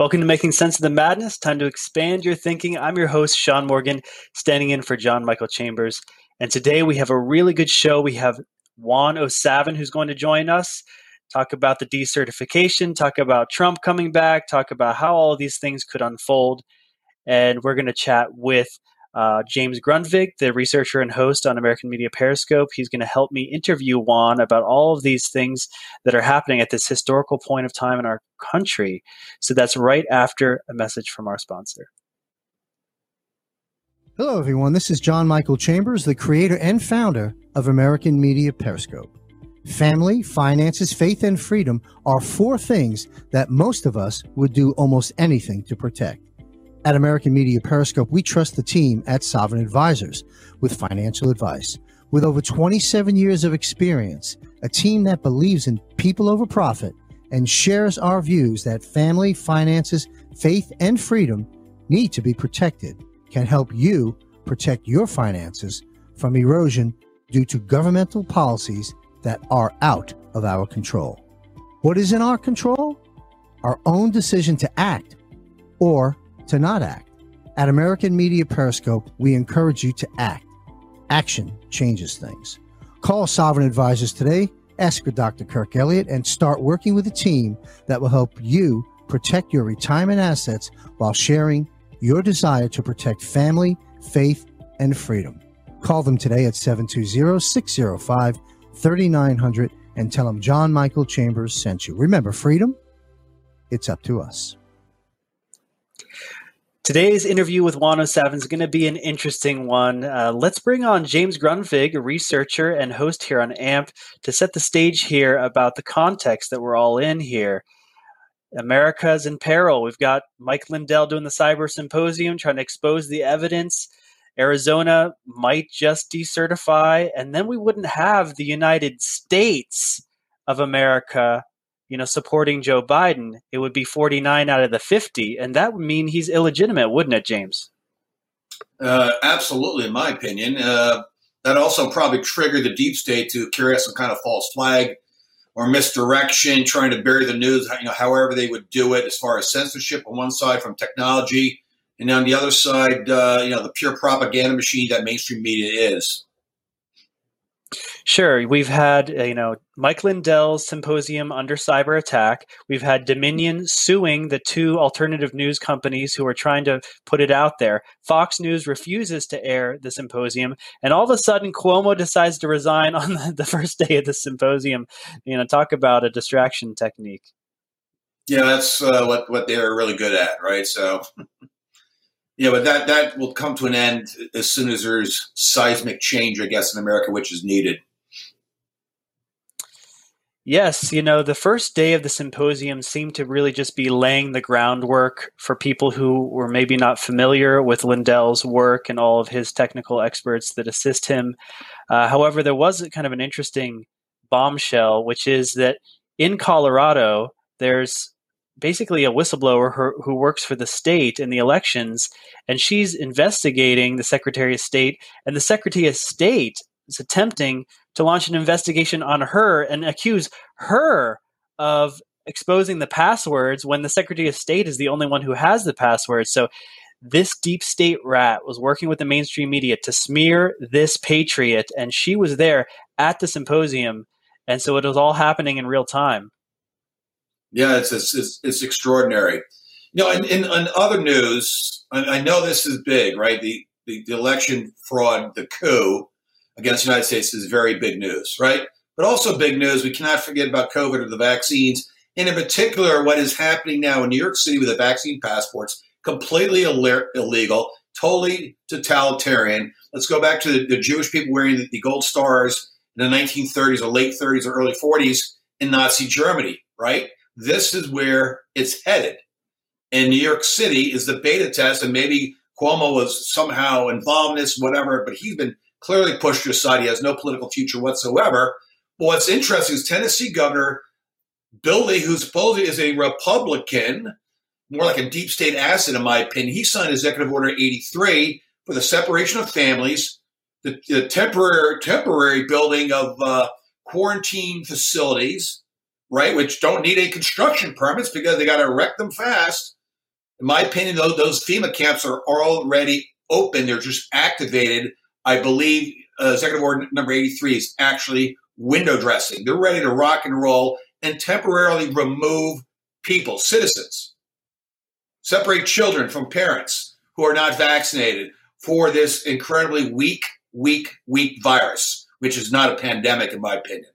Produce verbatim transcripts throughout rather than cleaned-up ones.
Welcome to Making Sense of the Madness. Time to expand your thinking. I'm your host, Sean Morgan, standing in for John Michael Chambers. And today we have a really good show. We have Juan O'Savin who's going to join us, talk about the decertification, talk about Trump coming back, talk about how all of these things could unfold. And we're going to chat with uh, James Grundvig, the researcher and host on American Media Periscope. He's going to help me interview Juan about all of these things that are happening at this historical point of time in our country. So that's right after a message from our sponsor. Hello, everyone. This is John Michael Chambers, the creator and founder of American Media Periscope. Family, finances, faith, and freedom are four things that most of us would do almost anything to protect. At American Media Periscope, we trust the team at Sovereign Advisors with financial advice. With over twenty-seven years of experience, a team that believes in people over profit and shares our views that family, finances, faith, and freedom need to be protected, can help you protect your finances from erosion due to governmental policies that are out of our control. What is in our control? Our own decision to act or to not act. At American Media Periscope, we encourage you to act. Action changes things. Call Sovereign Advisors today, ask for Doctor Kirk Elliott, and start working with a team that will help you protect your retirement assets while sharing your desire to protect family, faith, and freedom. Call them today at seven two zero, six zero five, three nine zero zero and tell them John Michael Chambers sent you. Remember, freedom, it's up to us. Today's interview with Juan O'Savin is going to be an interesting one. Uh, let's bring on James Grundvig, a researcher and host here on A M P, to set the stage here about the context that we're all in here. America's in peril. We've got Mike Lindell doing the Cyber Symposium, trying to expose the evidence. Arizona might just decertify, and then we wouldn't have the United States of America, you know, supporting Joe Biden. It would be forty-nine out of the fifty, and that would mean he's illegitimate, wouldn't it, James? Uh, absolutely, in my opinion. Uh, that also probably triggered the deep state to carry out some kind of false flag or misdirection, trying to bury the news, you know, however they would do it, as far as censorship on one side from technology, and on the other side, uh, you know, the pure propaganda machine that mainstream media is. Sure. We've had, uh, you know, Mike Lindell's symposium under cyber attack. We've had Dominion suing the two alternative news companies who are trying to put it out there. Fox News refuses to air the symposium. And all of a sudden, Cuomo decides to resign on the, the first day of the symposium. You know, talk about a distraction technique. Yeah, that's uh, what, what they're really good at, right? So, yeah, but that, that will come to an end as soon as there's seismic change, I guess, in America, which is needed. Yes, you know, the first day of the symposium seemed to really just be laying the groundwork for people who were maybe not familiar with Lindell's work and all of his technical experts that assist him. Uh, however, there was kind of an interesting bombshell, which is that in Colorado, there's basically a whistleblower who, who works for the state in the elections, and she's investigating the Secretary of State, and the Secretary of State is attempting to launch an investigation on her and accuse her of exposing the passwords when the Secretary of State is the only one who has the passwords. So this deep state rat was working with the mainstream media to smear this patriot, and she was there at the symposium. And so it was all happening in real time. Yeah, it's it's, it's extraordinary. You know, in, in, in other news, I, I know this is big, right? The, the, the election fraud, the coup against the United States is very big news, right? But also big news, we cannot forget about COVID or the vaccines, and in particular what is happening now in New York City with the vaccine passports, completely Ill- illegal, totally totalitarian. Let's go back to the, the Jewish people wearing the, the gold stars in the nineteen thirties or late thirties or early forties in Nazi Germany, right? This is where it's headed. And New York City is the beta test, and maybe Cuomo was somehow involved in this, whatever, but he's been clearly pushed aside. He has no political future whatsoever. But what's interesting is Tennessee Governor Bill Lee, who supposedly is a Republican, more like a deep state asset in my opinion, he signed Executive Order eighty-three for the separation of families, the, the temporary temporary building of uh, quarantine facilities, right, which don't need any construction permits because they got to erect them fast, In my opinion, those, those FEMA camps are already open. They're just activated. I believe uh, Executive Order number eighty-three is actually window dressing. They're ready to rock and roll and temporarily remove people, citizens, separate children from parents who are not vaccinated for this incredibly weak, weak, weak virus, which is not a pandemic, in my opinion.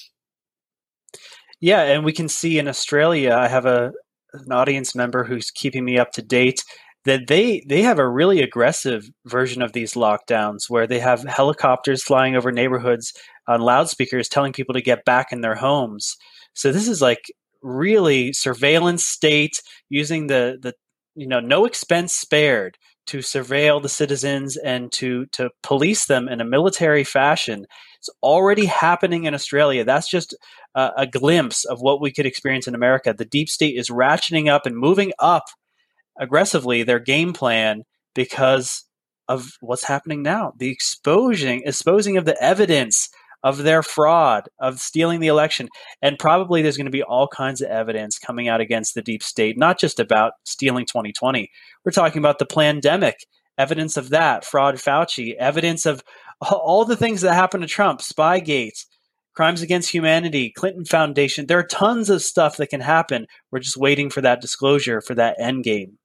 Yeah, and we can see in Australia, I have a an audience member who's keeping me up to date, that they they have a really aggressive version of these lockdowns where they have helicopters flying over neighborhoods on loudspeakers telling people to get back in their homes. So this is like really surveillance state using the the you know no expense spared to surveil the citizens and to to police them in a military fashion. It's already happening in Australia. That's just a, a glimpse of what we could experience in America. The deep state is ratcheting up and moving up aggressively their game plan because of what's happening now. The exposing, exposing of the evidence of their fraud, of stealing the election. And probably there's going to be all kinds of evidence coming out against the deep state, not just about stealing twenty twenty. We're talking about the pandemic, evidence of that, fraud Fauci, evidence of all the things that happened to Trump, Spygate, crimes against humanity, Clinton Foundation. There are tons of stuff that can happen. We're just waiting for that disclosure, for that end game.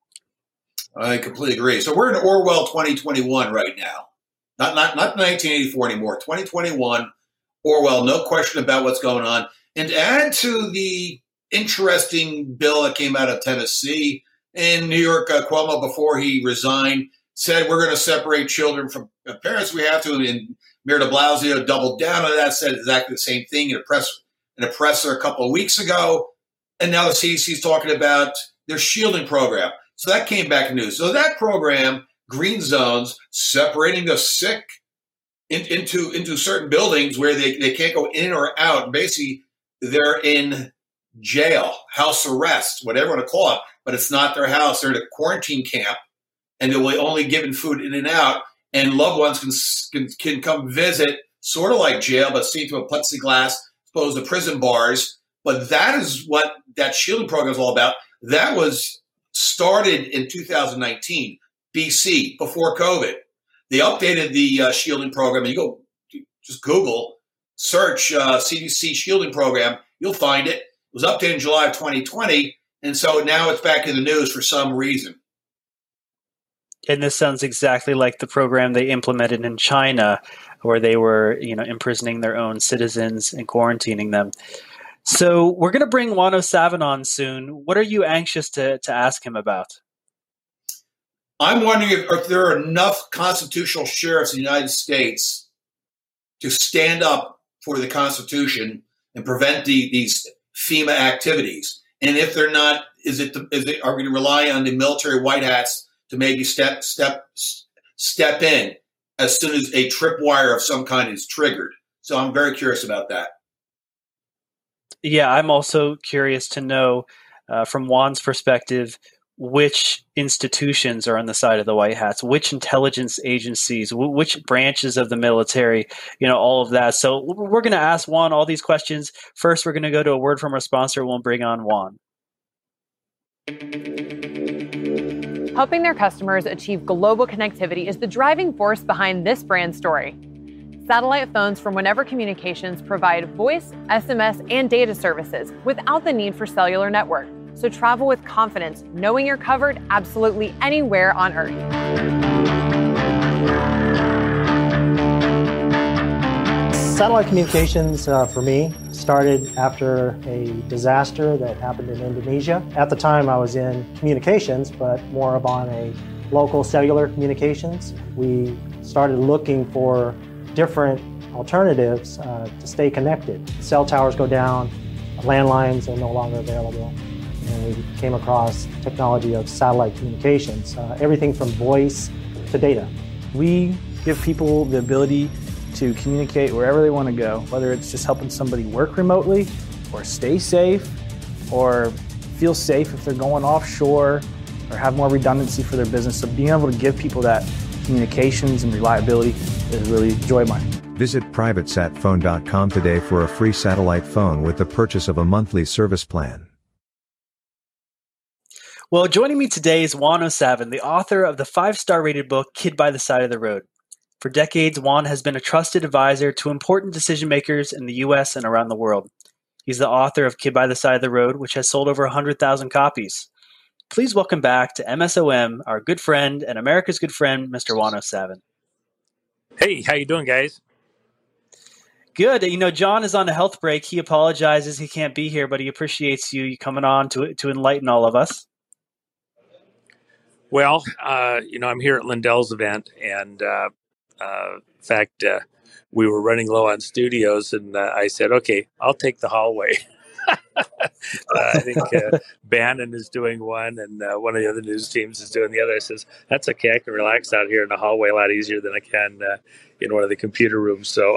I completely agree. So we're in Orwell twenty twenty-one right now. Not, not, not nineteen eighty-four anymore, twenty twenty-one, Orwell, no question about what's going on. And to add to the interesting bill that came out of Tennessee, in New York, uh, Cuomo, before he resigned, said we're going to separate children from parents. We have to. And Mayor de Blasio doubled down on that, said exactly the same thing in a press in a presser a couple of weeks ago. And now the C D C is talking about their shielding program. So that came back in news. So that program, green zones, separating the sick in, into into certain buildings where they, they can't go in or out. Basically, they're in jail, house arrest, whatever you want to call it, but it's not their house. They're in a quarantine camp, and they're only given food in and out, and loved ones can, can, can come visit, sort of like jail, but seen through a plexiglass, opposed to prison bars. But that is what that shielding program is all about. That was started in two thousand nineteen, B C, before COVID. They updated the uh, shielding program. And you go, just Google, search uh, C D C shielding program. You'll find it. It was updated in July of twenty twenty. And so now it's back in the news for some reason. And this sounds exactly like the program they implemented in China, where they were, you know, imprisoning their own citizens and quarantining them. So we're going to bring Juan O'Savin on soon. What are you anxious to, to ask him about? I'm wondering if, if there are enough constitutional sheriffs in the United States to stand up for the Constitution and prevent the, these FEMA activities. And if they're not, is it, is it are we going to rely on the military white hats to maybe step step step in as soon as a tripwire of some kind is triggered? So I'm very curious about that. Yeah, I'm also curious to know, uh, from Juan's perspective, which institutions are on the side of the white hats, which intelligence agencies, w- which branches of the military, you know, all of that. So we're going to ask Juan all these questions. First, we're going to go to a word from our sponsor. We'll bring on Juan. Helping their customers achieve global connectivity is the driving force behind this brand story. Satellite phones from Whenever Communications provide voice, S M S, and data services without the need for cellular network. So travel with confidence, knowing you're covered absolutely anywhere on Earth. Satellite communications, uh, for me, started after a disaster that happened in Indonesia. At the time, I was in communications, but more of on a local cellular communications. We started looking for different alternatives uh, to stay connected. Cell towers go down, landlines are no longer available, and we came across technology of satellite communications, uh, everything from voice to data. We give people the ability to communicate wherever they want to go, whether it's just helping somebody work remotely or stay safe or feel safe if they're going offshore or have more redundancy for their business. So being able to give people that communications and reliability is really joy mine. Visit private sat phone dot com today for a free satellite phone with the purchase of a monthly service plan. Well, joining me today is Juan O'Savin, the author of the five-star rated book, Kid by the Side of the Road. For decades, Juan has been a trusted advisor to important decision makers in the U S and around the world. He's the author of Kid by the Side of the Road, which has sold over one hundred thousand copies. Please welcome back to M S O M our good friend and America's good friend, Mister Juan O'Savin. Hey, how you doing, guys? Good. You know, John is on a health break. He apologizes he can't be here, but he appreciates you coming on to to enlighten all of us. Well, uh, you know, I'm here at Lindell's event, and uh, uh, in fact, uh, we were running low on studios, and uh, I said, okay, I'll take the hallway. uh, I think uh, Bannon is doing one, and uh, one of the other news teams is doing the other. I says, that's okay. I can relax out here in the hallway a lot easier than I can uh, in one of the computer rooms. So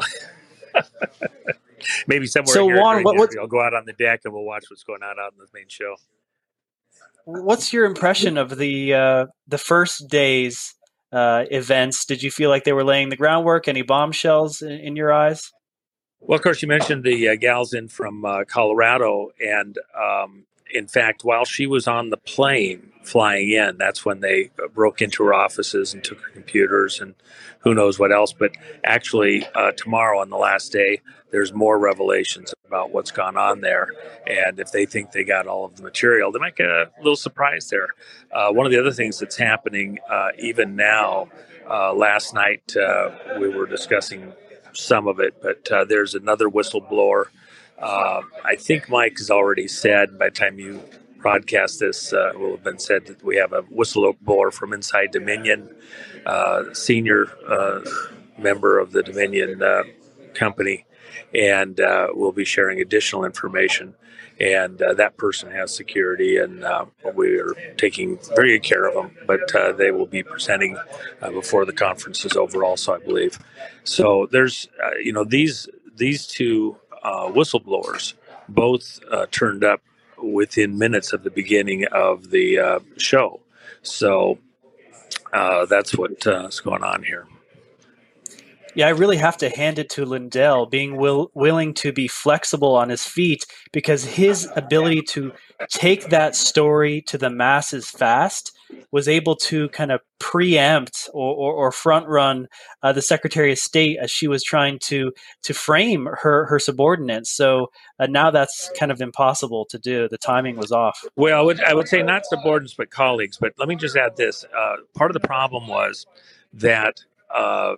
maybe somewhere so here Juan, what, what, I'll go out on the deck and we'll watch what's going on out in the main show. What's your impression of the uh, the first day's uh, events? Did you feel like they were laying the groundwork? Any bombshells in, in your eyes? Well, of course, you mentioned the uh, gals in from uh, Colorado. And um, in fact, while she was on the plane flying in, that's when they broke into her offices and took her computers and who knows what else. But actually, uh, tomorrow on the last day, there's more revelations about what's gone on there. And if they think they got all of the material, they might get a little surprise there. Uh, one of the other things that's happening uh, even now, uh, last night uh, we were discussing some of it, but uh, there's another whistleblower. Uh, I think Mike has already said, by the time you broadcast this, uh, it will have been said that we have a whistleblower from inside Dominion, uh, senior uh, member of the Dominion uh, company, and uh, we'll be sharing additional information. And uh, that person has security, and uh, we are taking very good care of them. But uh, they will be presenting uh, before the conference is over, also, I believe. So there's, uh, you know, these these two uh, whistleblowers both uh, turned up within minutes of the beginning of the uh, show. So uh, that's what's uh, going on here. Yeah, I really have to hand it to Lindell, being will, willing to be flexible on his feet, because his ability to take that story to the masses fast was able to kind of preempt or, or, or front run uh, the Secretary of State as she was trying to to frame her, her subordinates. So uh, now that's kind of impossible to do. The timing was off. Well, I would, I would say not subordinates, but colleagues. But let me just add this. Uh, part of the problem was that uh,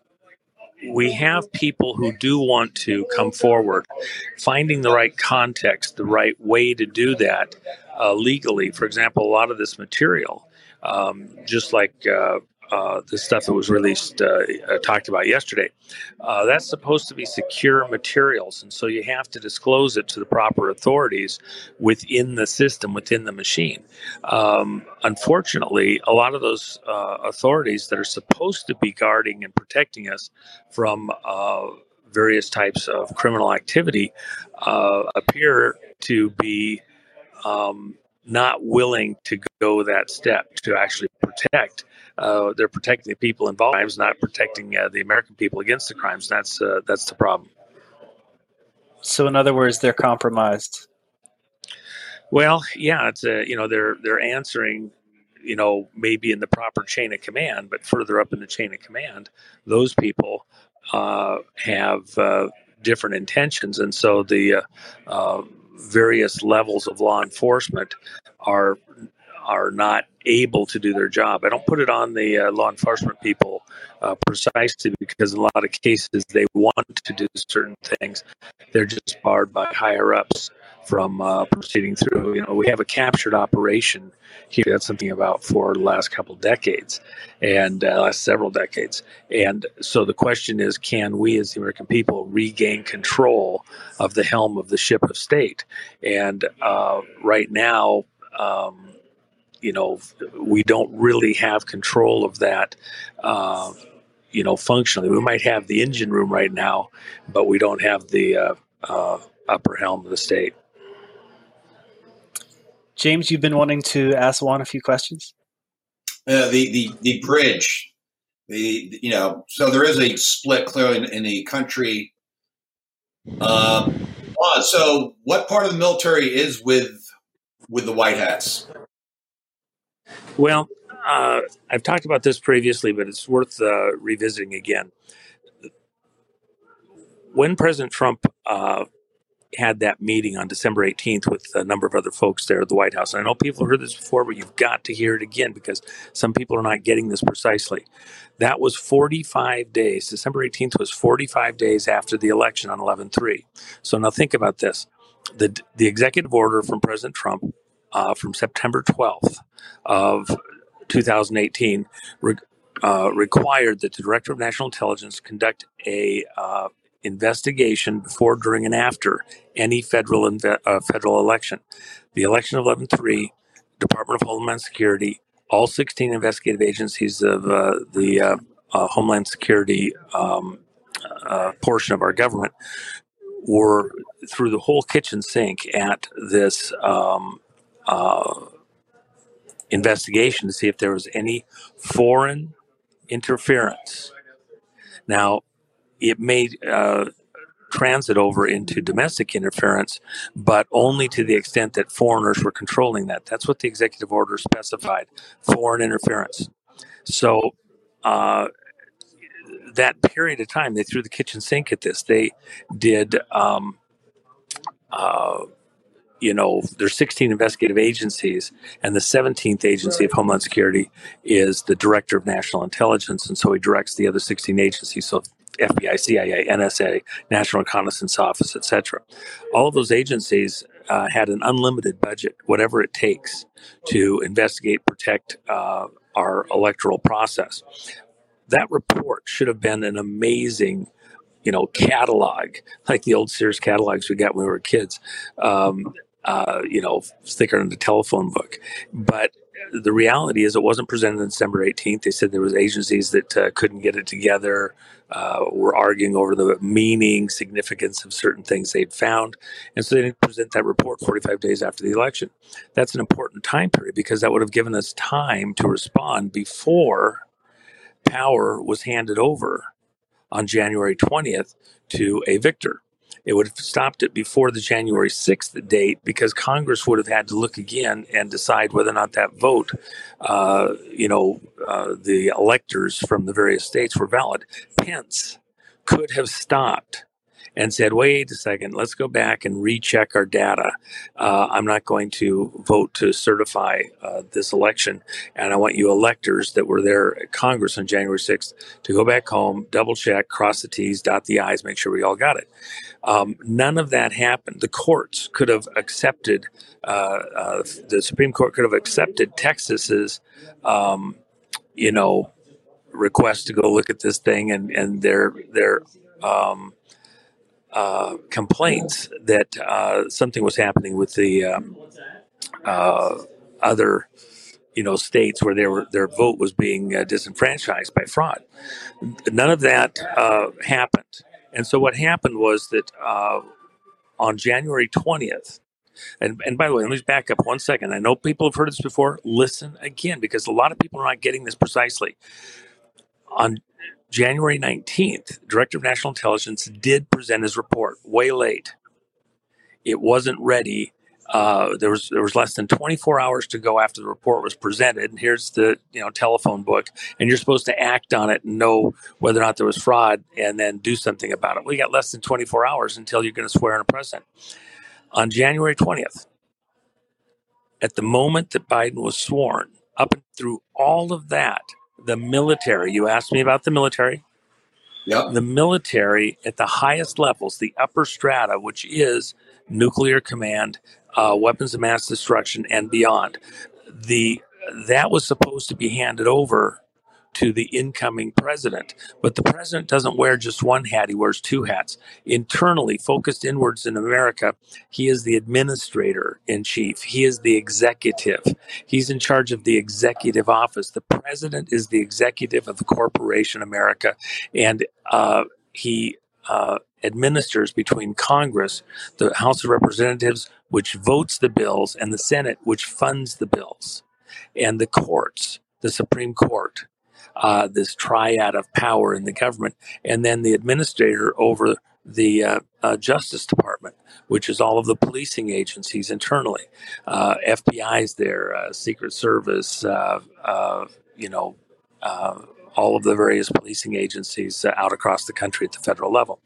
we have people who do want to come forward, finding the right context, the right way to do that uh, legally. For example, a lot of this material, um, just like uh, uh, the stuff that was released, uh, uh, talked about yesterday, uh, that's supposed to be secure materials. And so you have to disclose it to the proper authorities within the system, within the machine. Um, unfortunately, a lot of those uh, authorities that are supposed to be guarding and protecting us from uh, various types of criminal activity uh, appear to be um, not willing to go that step to actually protect. Uh, they're protecting the people involved in crimes, not protecting uh, the American people against the crimes. That's uh, that's the problem. So, in other words, they're compromised. Well, yeah, it's a, you know, they're they're answering, you know, maybe in the proper chain of command, but further up in the chain of command, those people uh, have uh, different intentions, and so the uh, uh, various levels of law enforcement are are not able to do their job. I don't put it on the uh, law enforcement people uh, precisely because in a lot of cases they want to do certain things. They're just barred by higher ups from uh, proceeding through. You know, we have a captured operation here. That's something about for the last couple of decades and uh, last several decades. And so the question is, can we as the American people regain control of the helm of the ship of state? And uh, right now, um, you know, we don't really have control of that, uh, you know, functionally. We might have the engine room right now, but we don't have the uh, uh, upper helm of the state. James, you've been wanting to ask Juan a few questions? Uh, the, the, the bridge, the, you know, so there is a split clearly in, in the country. Um, uh, so what part of the military is with with the White Hats? Well, uh, I've talked about this previously, but it's worth uh, revisiting again. When President Trump uh, had that meeting on December eighteenth with a number of other folks there at the White House, and I know people have heard this before, but you've got to hear it again because some people are not getting this precisely. That was forty-five days. December eighteenth was forty-five days after the election on eleven three. So now think about this. The, the executive order from President Trump uh, from September twelfth of two thousand eighteen re- uh, required that the Director of National Intelligence conduct a uh, investigation before, during, and after any federal inve- uh, federal election. The election of eleven three, Department of Homeland Security, all sixteen investigative agencies of uh, the uh, uh, Homeland Security um, uh, portion of our government were through the whole kitchen sink at this um, uh, investigation to see if there was any foreign interference. Now, it made uh, transit over into domestic interference, but only to the extent that foreigners were controlling that. That's what the executive order specified, foreign interference. So uh, that period of time, they threw the kitchen sink at this. They did, um, uh, you know, there's sixteen investigative agencies, and the seventeenth agency of Homeland Security is the Director of National Intelligence, and so he directs the other sixteen agencies. So F B I, C I A, N S A, National Reconnaissance Office, et cetera. All of those agencies uh, had an unlimited budget, whatever it takes, to investigate, protect uh, our electoral process. That report should have been an amazing, you know, catalog, like the old Sears catalogs we got when we were kids, um, uh, you know, thicker than the telephone book. But the reality is it wasn't presented on December eighteenth. They said there was agencies that uh, couldn't get it together, uh, were arguing over the meaning, significance of certain things they'd found. And so they didn't present that report forty-five days after the election. That's an important time period because that would have given us time to respond before power was handed over on January twentieth to a victor. It would have stopped it before the January sixth date because Congress would have had to look again and decide whether or not that vote, uh, you know, uh, the electors from the various states were valid. Pence could have stopped and said, wait a second, let's go back and recheck our data. Uh, I'm not going to vote to certify uh, this election. And I want you electors that were there at Congress on January sixth to go back home, double check, cross the T's, dot the I's, make sure we all got it. Um, none of that happened. The courts could have accepted, uh, uh, the Supreme Court could have accepted Texas's, um, you know, request to go look at this thing and, and their, their, um, Uh, complaints that uh, something was happening with the um, uh, other, you know, states where they were, their vote was being uh, disenfranchised by fraud. None of that uh, happened. And so what happened was that uh, on January twentieth, and, and by the way, let me back up one second. I know people have heard this before. Listen again, because a lot of people are not getting this precisely. On January nineteenth, Director of National Intelligence did present his report way late. It wasn't ready. Uh, there was there was less than twenty-four hours to go after the report was presented. And here's the you know telephone book, and you're supposed to act on it and know whether or not there was fraud, and then do something about it. We got less than twenty-four hours until you're going to swear in a president. On January twentieth, at the moment that Biden was sworn, up and through all of that, the military, you asked me about the military. Yep. The military at the highest levels, the upper strata, which is nuclear command, uh, weapons of mass destruction, and beyond, the that was supposed to be handed over to the incoming president. But the president doesn't wear just one hat, he wears two hats. Internally, focused inwards in America, he is the administrator in chief. He is the executive. He's in charge of the executive office. The president is the executive of the corporation America, and uh, he uh, administers between Congress, the House of Representatives, which votes the bills, and the Senate, which funds the bills, and the courts, the Supreme Court. Uh, this triad of power in the government, and then the administrator over the uh, uh, Justice Department, which is all of the policing agencies internally. Uh, F B I's there, uh, Secret Service, uh, uh, you know, uh, all of the various policing agencies uh, out across the country at the federal level.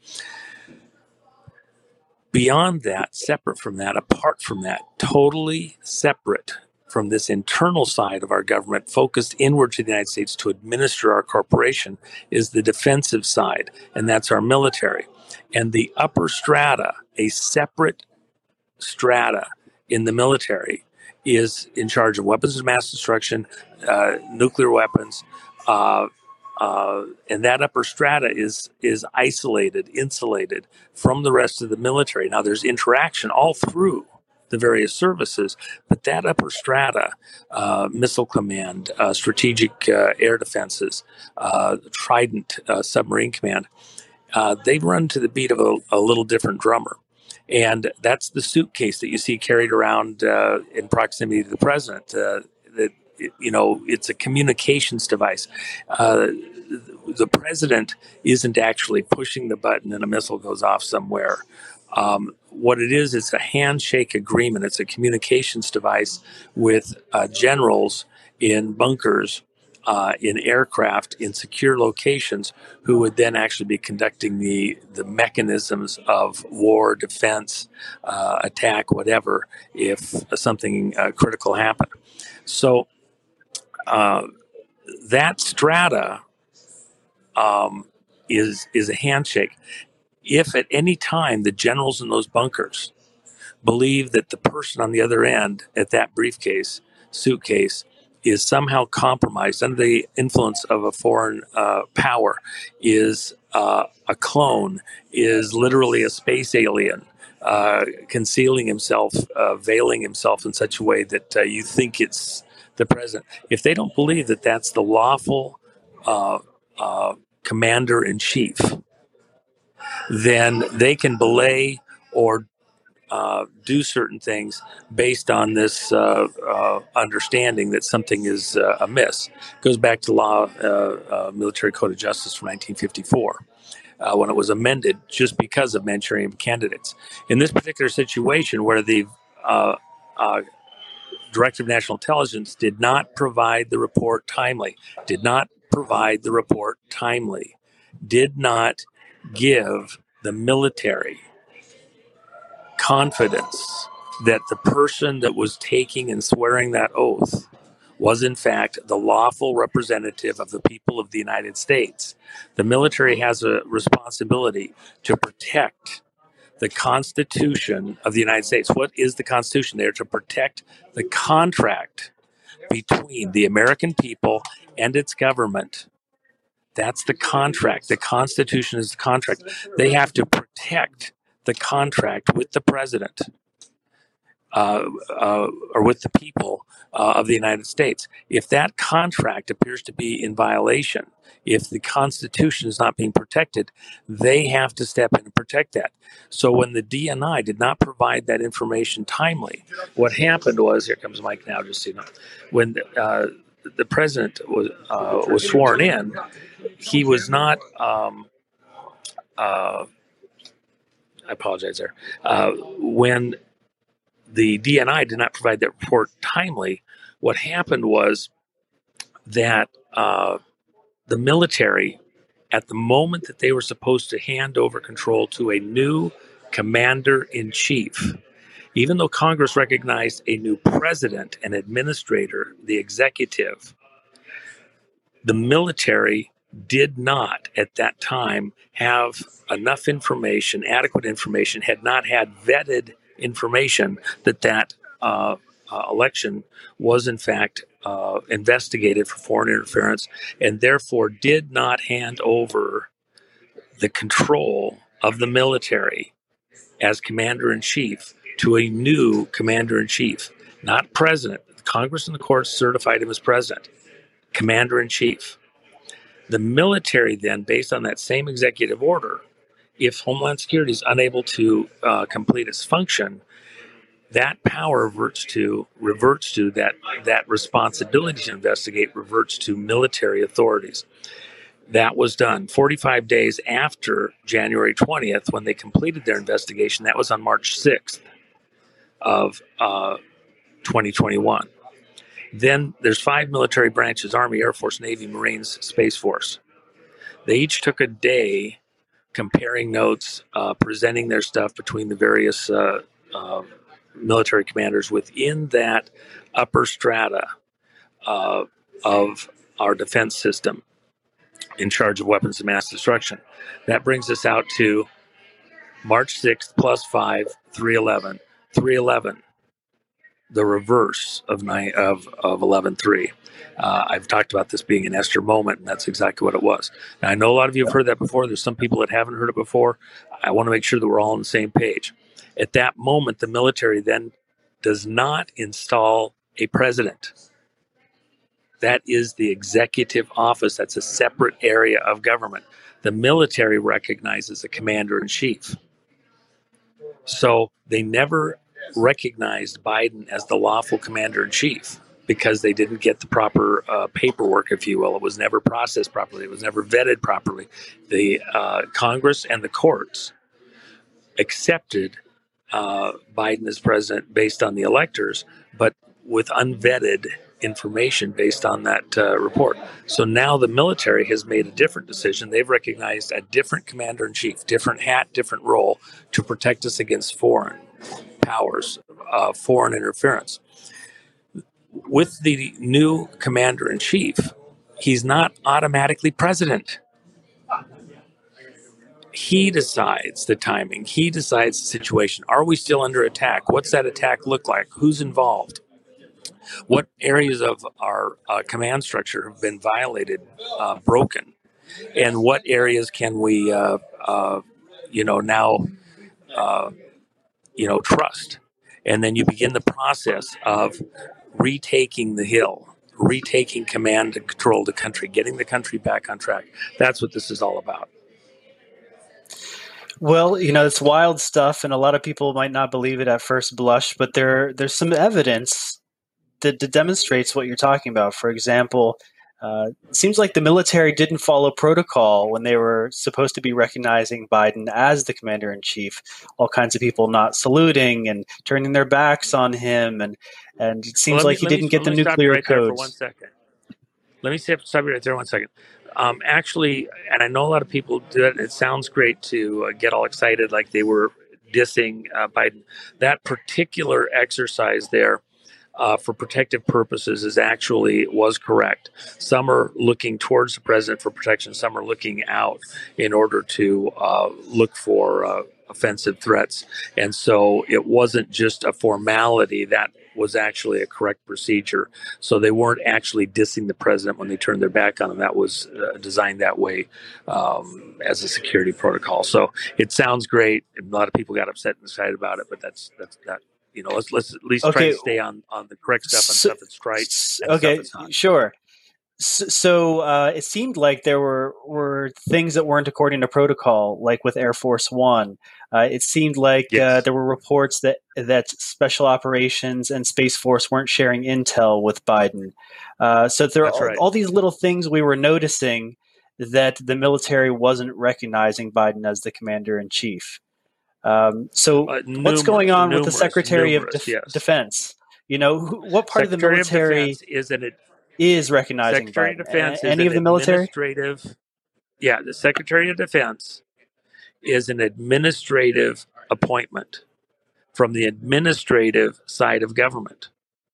Beyond that, separate from that, apart from that, totally separate from this internal side of our government, focused inward to the United States to administer our corporation, is the defensive side, and that's our military. And the upper strata, a separate strata in the military, is in charge of weapons of mass destruction, uh, nuclear weapons, uh, uh, and that upper strata is is isolated, insulated from the rest of the military. Now, there's interaction all through the various services, but that upper strata, uh, Missile Command, uh, Strategic uh, Air Defenses, uh, Trident uh, Submarine Command, uh, they run to the beat of a, a little different drummer. And that's the suitcase that you see carried around uh, in proximity to the president. Uh, that you know, it's a communications device. Uh, the president isn't actually pushing the button and a missile goes off somewhere. Um, what it is, it's a handshake agreement. It's a communications device with uh, generals in bunkers, uh, in aircraft, in secure locations, who would then actually be conducting the, the mechanisms of war, defense, uh, attack, whatever, if something uh, critical happened. So uh, that strata um, is is a handshake. If at any time the generals in those bunkers believe that the person on the other end at that briefcase, suitcase, is somehow compromised under the influence of a foreign uh, power, is uh, a clone, is literally a space alien, uh, concealing himself, uh, veiling himself in such a way that uh, you think it's the president. If they don't believe that that's the lawful uh, uh, commander-in-chief, then they can belay or uh, do certain things based on this uh, uh, understanding that something is uh, amiss. It goes back to law, uh, uh, Military Code of Justice from nineteen fifty-four, uh, when it was amended just because of Manchurian candidates. In this particular situation, where the uh, uh, Director of National Intelligence did not provide the report timely, did not provide the report timely, did not give the military confidence that the person that was taking and swearing that oath was in fact the lawful representative of the people of the United States. The military has a responsibility to protect the Constitution of the United States. What is the Constitution? They are to protect the contract between the American people and its government. That's the contract. The Constitution is the contract. They have to protect the contract with the president uh, uh, or with the people uh, of the United States. If that contract appears to be in violation, if the Constitution is not being protected, they have to step in and protect that. So when the D N I did not provide that information timely, what happened was, here comes Mike now, just so you know, when uh, the president was, uh, was sworn in, he was not, um, uh, I apologize there, uh, when the D N I did not provide that report timely, what happened was that uh, the military, at the moment that they were supposed to hand over control to a new commander-in-chief, even though Congress recognized a new president and administrator, the executive, the military did not at that time have enough information, adequate information, had not had vetted information that that uh, uh, election was in fact uh, investigated for foreign interference, and therefore did not hand over the control of the military as commander-in-chief to a new commander-in-chief, not president. Congress and the courts certified him as president, commander-in-chief. The military then, based on that same executive order, if Homeland Security is unable to uh, complete its function, that power reverts to reverts to that that responsibility to investigate reverts to military authorities. That was done forty-five days after January twentieth when they completed their investigation. That was on March sixth of uh, twenty twenty-one. Then there's five military branches: Army, Air Force, Navy, Marines, Space Force. They each took a day comparing notes, uh, presenting their stuff between the various uh, uh, military commanders within that upper strata uh, of our defense system in charge of weapons of mass destruction. That brings us out to March sixth plus five, three eleven. three eleven, the reverse of nine, of, of eleven three. Uh, I've talked about this being an Esther moment, and that's exactly what it was. Now, I know a lot of you have heard that before. There's some people that haven't heard it before. I want to make sure that we're all on the same page. At that moment, the military then does not install a president. That is the executive office. That's a separate area of government. The military recognizes a commander-in-chief. So they never recognized Biden as the lawful commander-in-chief because they didn't get the proper uh, paperwork, if you will. It was never processed properly. It was never vetted properly. The uh, Congress and the courts accepted uh, Biden as president based on the electors, but with unvetted information based on that uh, report. So now the military has made a different decision. They've recognized a different commander-in-chief, different hat, different role to protect us against foreign powers, uh, foreign interference. With the new commander-in-chief, he's not automatically president. He decides the timing. He decides the situation. Are we still under attack? What's that attack look like? Who's involved? What areas of our uh, command structure have been violated, uh, broken? And what areas can we, uh, uh, you know, now, uh, you know, trust? And then you begin the process of retaking the hill, retaking command and control of the country, getting the country back on track. That's what this is all about. Well, you know, it's wild stuff, and a lot of people might not believe it at first blush, but there there's some evidence that, that demonstrates what you're talking about. For example, uh, it seems like the military didn't follow protocol when they were supposed to be recognizing Biden as the commander-in-chief. All kinds of people not saluting and turning their backs on him, and and it seems well, like me, he didn't me, get the nuclear right codes. For one second. Let me stop you right there one second. Um, actually, and I know a lot of people do it. It sounds great to uh, get all excited like they were dissing uh, Biden. That particular exercise there uh, for protective purposes is actually was correct. Some are looking towards the president for protection. Some are looking out in order to uh, look for uh, offensive threats. And so it wasn't just a formality. That was actually a correct procedure. So they weren't actually dissing the president when they turned their back on him. That was uh, designed that way um, as a security protocol. So it sounds great. A lot of people got upset and excited about it, but that's that's that. You know, let's let's at least okay. try to stay on, on the correct stuff and so, stuff that's right. And okay, stuff that's not. Sure. So, so uh, it seemed like there were, were things that weren't according to protocol, like with Air Force One. Uh, it seemed like yes. uh, there were reports that, that Special Operations and Space Force weren't sharing intel with Biden. Uh, so there are right. all, all these little things we were noticing that the military wasn't recognizing Biden as the commander-in-chief. Um, so uh, numerous, what's going on numerous, with the Secretary numerous, of Def- yes. Defense? You know, who, what part Secretary of the military of Defense is an is recognizing Secretary Biden? of Defense A- is any an of the military? Administrative, yeah, the Secretary of Defense is an administrative appointment from the administrative side of government.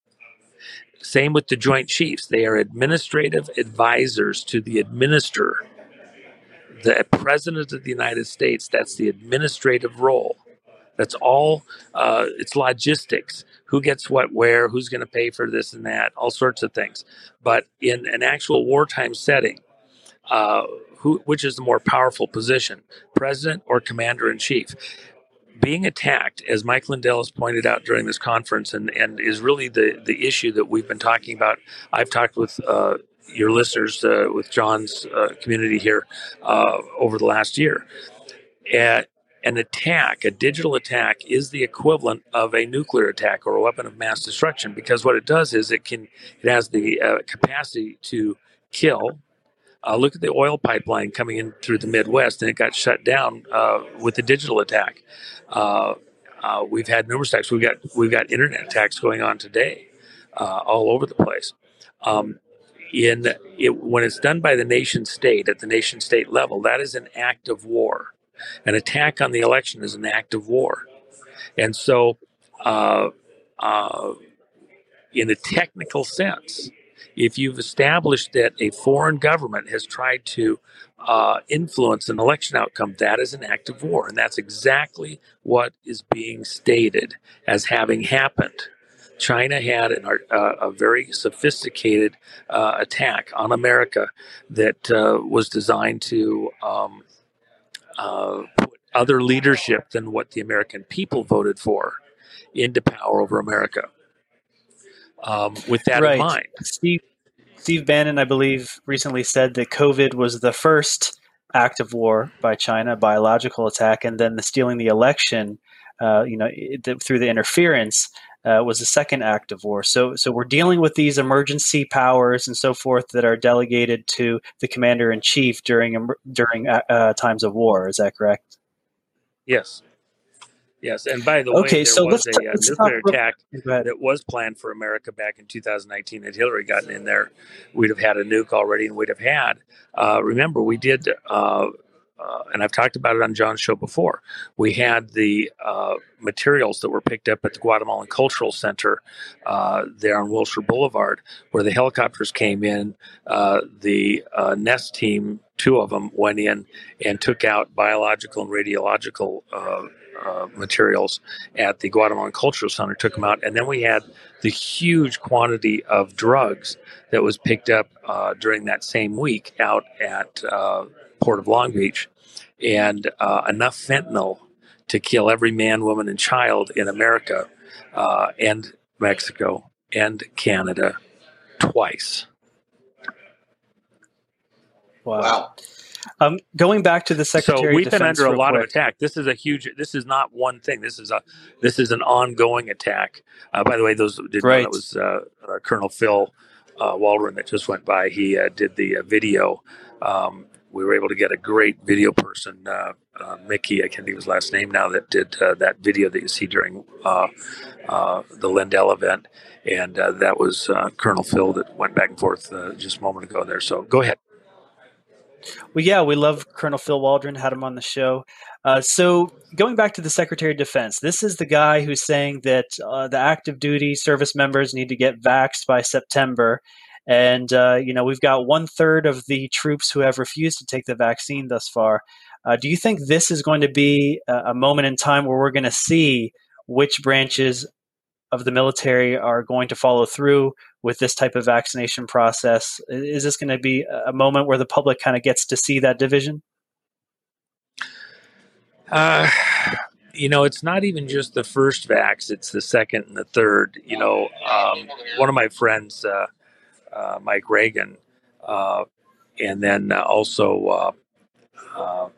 Same with the Joint Chiefs. They are administrative advisors to the administrator. The President of the United States, that's the administrative role. That's all, uh, it's logistics. Who gets what where, who's going to pay for this and that, all sorts of things. But in an actual wartime setting, uh, who, which is the more powerful position, President or Commander-in-Chief? Being attacked, as Mike Lindell has pointed out during this conference, and, and is really the, the issue that we've been talking about. I've talked with uh, your listeners, uh, with John's uh, community here uh, over the last year. At, an attack, a digital attack, is the equivalent of a nuclear attack or a weapon of mass destruction, because what it does is it can it has the uh, capacity to kill, Uh, look at the oil pipeline coming in through the Midwest, and it got shut down uh, with the digital attack. Uh, uh, we've had numerous attacks. We've got we've got internet attacks going on today, uh, all over the place. Um, in it, when it's done by the nation state at the nation state level, that is an act of war. An attack on the election is an act of war, and so, uh, uh, in a technical sense, if you've established that a foreign government has tried to uh, influence an election outcome, that is an act of war. And that's exactly what is being stated as having happened. China had an, uh, a very sophisticated uh, attack on America that uh, was designed to um, uh, put other leadership than what the American people voted for into power over America. Um, with that right. in mind. Steve, Steve Bannon, I believe, recently said that COVID was the first act of war by China, biological attack, and then the stealing the election, uh, you know, it, through the interference, uh, was the second act of war. So, so we're dealing with these emergency powers and so forth that are delegated to the commander in chief during during uh, times of war. Is that correct? Yes. Yes, and by the okay, way, there so was let's, a, let's a nuclear talk, attack that was planned for America back in two thousand nineteen. Had Hillary gotten in there, we'd have had a nuke already, and we'd have had. Uh, remember, we did, uh, uh, and I've talked about it on John's show before. We had the uh, materials that were picked up at the Guatemalan Cultural Center uh, there on Wilshire Boulevard, where the helicopters came in. Uh, the uh, Nest team, two of them, went in and took out biological and radiological Uh, Uh, materials at the Guatemalan Cultural Center, took them out. And then we had the huge quantity of drugs that was picked up uh, during that same week out at uh, Port of Long Beach, and uh, enough fentanyl to kill every man, woman, and child in America uh, and Mexico and Canada twice. Wow. Wow. Um, going back to the Secretary so we've of Defense been under a lot quick. of attack. This is a huge. This is not one thing. This is a. This is an ongoing attack. Uh, by the way, those did right. know that was uh, uh, Colonel Phil uh, Waldron that just went by. He uh, did the uh, video. Um, we were able to get a great video person, uh, uh, Mickey. I can't think of his last name now. That did uh, that video that you see during uh, uh, the Lindell event, and uh, that was uh, Colonel Phil that went back and forth uh, just a moment ago there. So go ahead. Well, yeah, we love Colonel Phil Waldron, had him on the show. Uh, so going back to the Secretary of Defense, this is the guy who's saying that uh, the active duty service members need to get vaxxed by September. And, uh, you know, we've got one third of the troops who have refused to take the vaccine thus far. Uh, do you think this is going to be a, a moment in time where we're going to see which branches of the military are going to follow through with this type of vaccination process? Is this going to be a moment where the public kind of gets to see that division? Uh, you know, it's not even just the first vax, it's the second and the third. You know, um, one of my friends, uh, uh, Mike Reagan, uh, and then also uh, uh,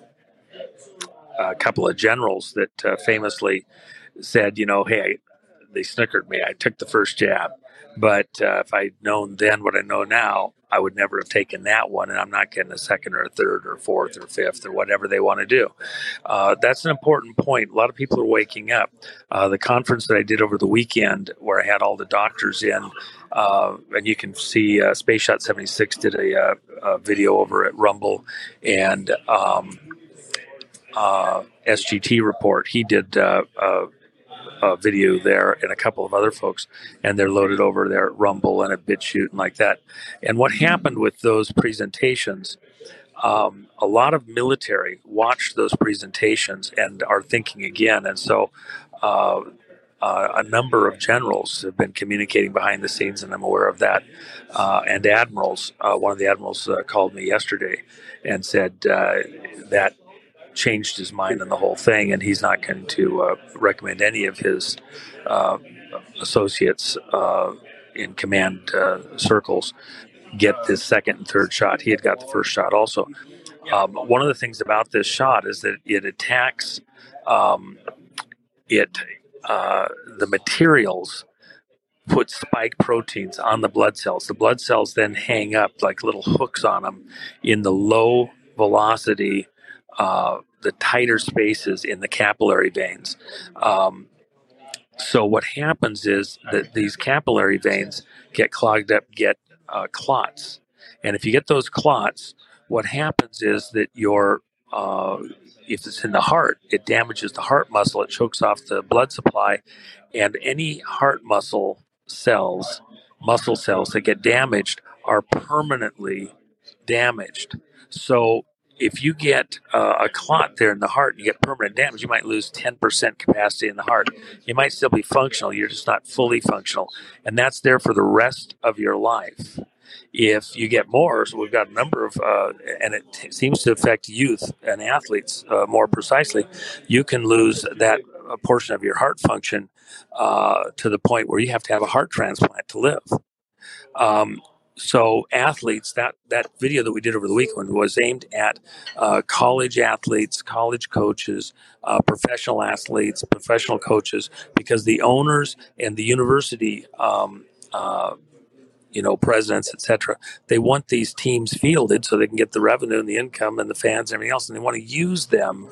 a couple of generals that uh, famously said, you know, hey, they snickered me. I took the first jab, but uh, if I'd known then what I know now, I would never have taken that one, and I'm not getting a second or a third or fourth or fifth or whatever they want to do. Uh, that's an important point. A lot of people are waking up. Uh, the conference that I did over the weekend where I had all the doctors in, uh, and you can see uh, Space Shot seventy-six did a, uh, a video over at Rumble, and um, uh, S G T Report, he did uh, uh, Uh, video there, and a couple of other folks, and they're loaded over there at Rumble and at BitChute and like that. And what happened with those presentations, um, a lot of military watched those presentations and are thinking again. And so uh, uh, a number of generals have been communicating behind the scenes, and I'm aware of that. Uh, and admirals, uh, one of the admirals uh, called me yesterday and said uh, that changed his mind on the whole thing, and he's not going to uh, recommend any of his uh, associates uh, in command uh, circles get this second and third shot. He had got the first shot also. Um, one of the things about this shot is that it attacks um, it uh, the materials put spike proteins on the blood cells. The blood cells then hang up like little hooks on them in the low velocity, uh, the tighter spaces in the capillary veins. Um, so what happens is that these capillary veins get clogged up, get uh, clots. And if you get those clots, what happens is that your uh, if it's in the heart, it damages the heart muscle. It chokes off the blood supply, and any heart muscle cells, muscle cells that get damaged are permanently damaged. So if you get uh, a clot there in the heart and you get permanent damage, you might lose ten percent capacity in the heart. You might still be functional. You're just not fully functional. And that's there for the rest of your life. If you get more, so we've got a number of, uh, and it t- seems to affect youth and athletes uh, more precisely, you can lose that uh, portion of your heart function uh, to the point where you have to have a heart transplant to live. Um, so athletes, that, that video that we did over the weekend was aimed at uh, college athletes, college coaches, uh, professional athletes, professional coaches, because the owners and the university um, uh, you know, presidents, et cetera, they want these teams fielded so they can get the revenue and the income and the fans and everything else. And they want to use them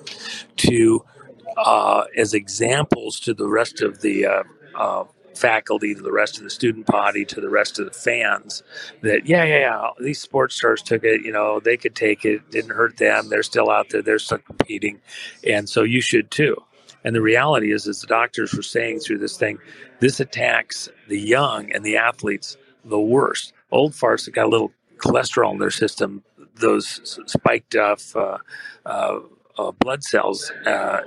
to, uh, as examples to the rest of the uh, uh, faculty, to the rest of the student body, to the rest of the fans that, yeah, yeah, yeah, these sports stars took it, you know, they could take it, didn't hurt them. They're still out there. They're still competing. And so you should too. And the reality is, as the doctors were saying through this thing, this attacks the young and the athletes the worst. Old farts that got a little cholesterol in their system, those spiked off uh, uh, uh, blood cells uh,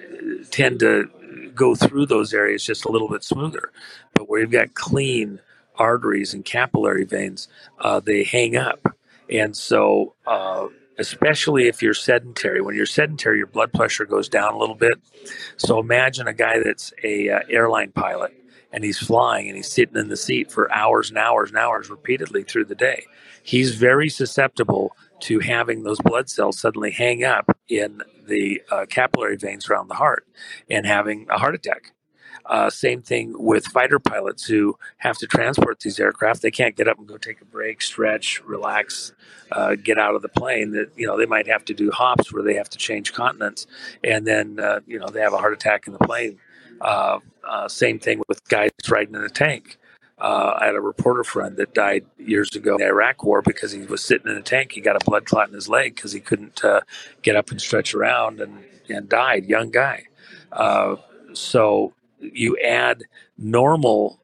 tend to go through those areas just a little bit smoother. But where you've got clean arteries and capillary veins, uh, they hang up. And so, uh, especially if you're sedentary, when you're sedentary, your blood pressure goes down a little bit. So imagine a guy that's a uh, airline pilot, and he's flying and he's sitting in the seat for hours and hours and hours repeatedly through the day. He's very susceptible to having those blood cells suddenly hang up in the uh, capillary veins around the heart and having a heart attack. Uh, same thing with fighter pilots who have to transport these aircraft. They can't get up and go take a break, stretch, relax, uh, get out of the plane. That, you know, they might have to do hops where they have to change continents, and then uh, you know, they have a heart attack in the plane. Uh, uh, same thing with guys riding in a tank. Uh, I had a reporter friend that died years ago in the Iraq War because he was sitting in a tank. He got a blood clot in his leg because he couldn't uh, get up and stretch around, and, and died, young guy. Uh, so you add normal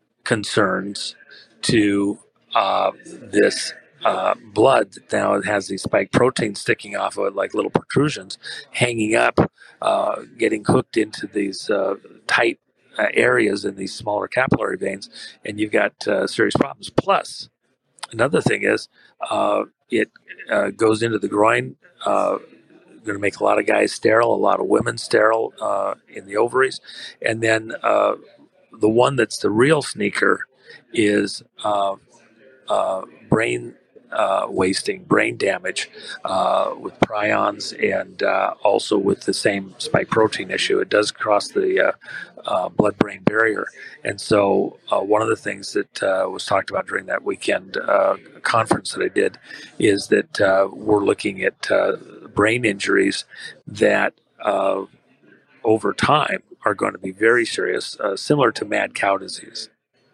concerns to uh, this uh, blood that now has these spike proteins sticking off of it like little protrusions, hanging up, uh, getting hooked into these uh, tight uh, areas in these smaller capillary veins, and you've got uh, serious problems. Plus, another thing is uh, it uh, goes into the groin, uh, going to make a lot of guys sterile, a lot of women sterile uh, in the ovaries. And then uh, the one that's the real sneaker is uh, uh, brain uh, wasting, brain damage uh, with prions, and uh, also with the same spike protein issue. It does cross the uh, uh, blood-brain barrier. And so uh, one of the things that uh, was talked about during that weekend uh, conference that I did is that uh, we're looking at uh, brain injuries that uh, over time are going to be very serious, uh, similar to mad cow disease.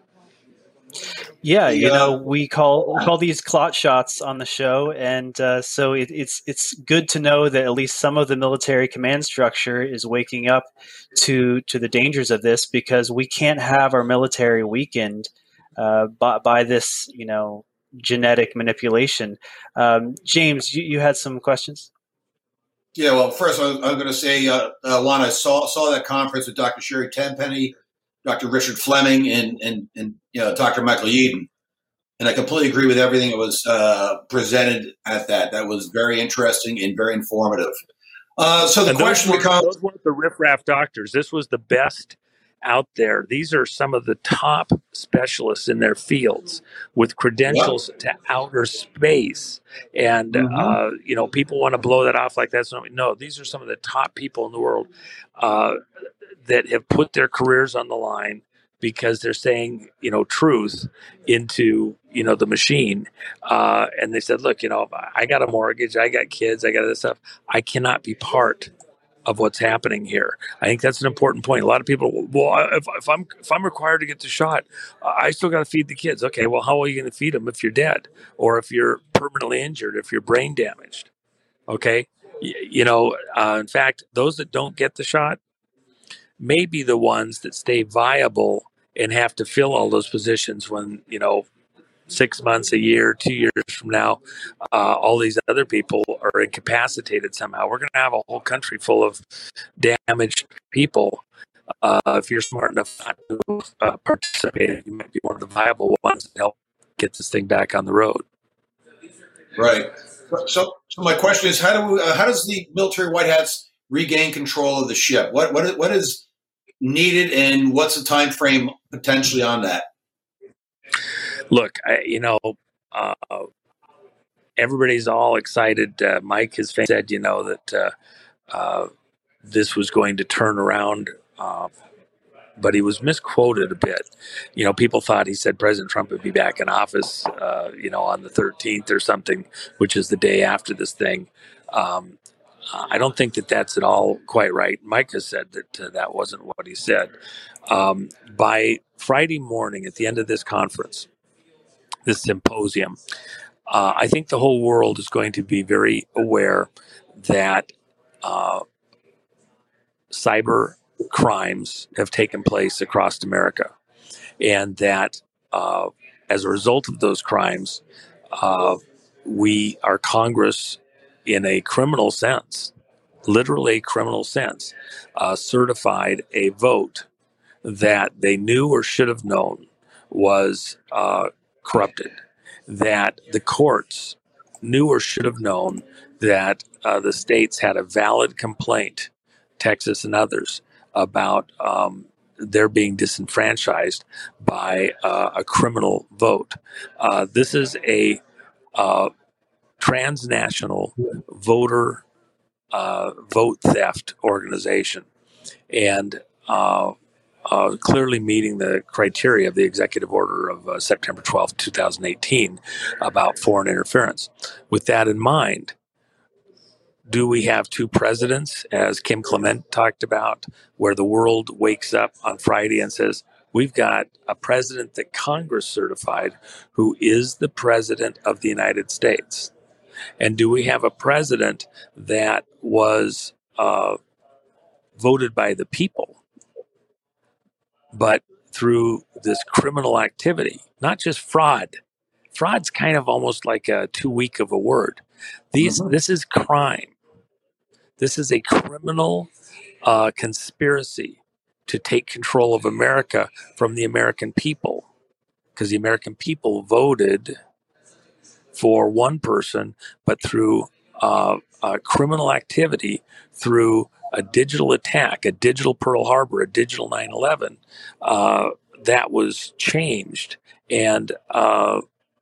Yeah, you know, we call we call these clot shots on the show, and uh, so it, it's it's good to know that at least some of the military command structure is waking up to to the dangers of this, because we can't have our military weakened uh, by, by this, you know, genetic manipulation. Um, James, you, you had some questions? Yeah, well, first I'm, I'm going to say, uh, uh, Juan, I saw saw that conference with Doctor Sherry Tenpenny, Doctor Richard Fleming, and and and you know, Doctor Michael Yeadon, and I completely agree with everything that was uh, presented at that. That was very interesting and very informative. Uh, so the and question those becomes: those weren't the riffraff doctors. This was the best out there. These are some of the top specialists in their fields with credentials yep. to outer space. And, mm-hmm. uh, you know, people want to blow that off like that's not, no, these are some of the top people in the world uh, that have put their careers on the line because they're saying, you know, truth into, you know, the machine. Uh, and they said, look, you know, I got a mortgage, I got kids, I got this stuff. I cannot be part of what's happening here. I think that's an important point. A lot of people, well, if, if I'm if I'm required to get the shot, I still got to feed the kids. Okay, well, how are you going to feed them if you're dead, or if you're permanently injured, if you're brain damaged? Okay, you, you know, uh, in fact, those that don't get the shot may be the ones that stay viable and have to fill all those positions when, you know, six months, a year, two years from now, uh, all these other people are incapacitated somehow. We're going to have a whole country full of damaged people. Uh, if you're smart enough not to uh, participate, you might be one of the viable ones to help get this thing back on the road. Right. So, so my question is, how do we, uh, how does the military white hats regain control of the ship? What what what is needed, and what's the time frame potentially on that? Look, I, you know, uh, everybody's all excited. Uh, Mike has said, you know, that uh, uh, this was going to turn around, uh, but he was misquoted a bit. You know, people thought he said President Trump would be back in office, uh, you know, on the thirteenth or something, which is the day after this thing. Um, I don't think that that's at all quite right. Mike has said that uh, that wasn't what he said. Um, by Friday morning, at the end of this conference, this symposium, uh, I think the whole world is going to be very aware that uh, cyber crimes have taken place across America, and that uh, as a result of those crimes, uh, we, our Congress, in a criminal sense, literally criminal sense, uh, certified a vote that they knew or should have known was uh, corrupted, that the courts knew or should have known that uh, the states had a valid complaint, Texas and others, about um, their being disenfranchised by uh, a criminal vote. Uh, this is a uh, transnational voter uh, vote theft organization, and uh, Uh, clearly meeting the criteria of the executive order of uh, September twelfth, twenty eighteen about foreign interference. With that in mind, do we have two presidents, as Kim Clement talked about, where the world wakes up on Friday and says, we've got a president that Congress certified who is the president of the United States? And do we have a president that was uh, voted by the people, but through this criminal activity, not just fraud? Fraud's kind of almost like a too weak of a word. These, mm-hmm. This is crime. This is a criminal uh, conspiracy to take control of America from the American people, because the American people voted for one person, but through uh, uh, criminal activity, through a digital attack, a digital Pearl Harbor, a digital nine eleven, uh, that was changed. And uh,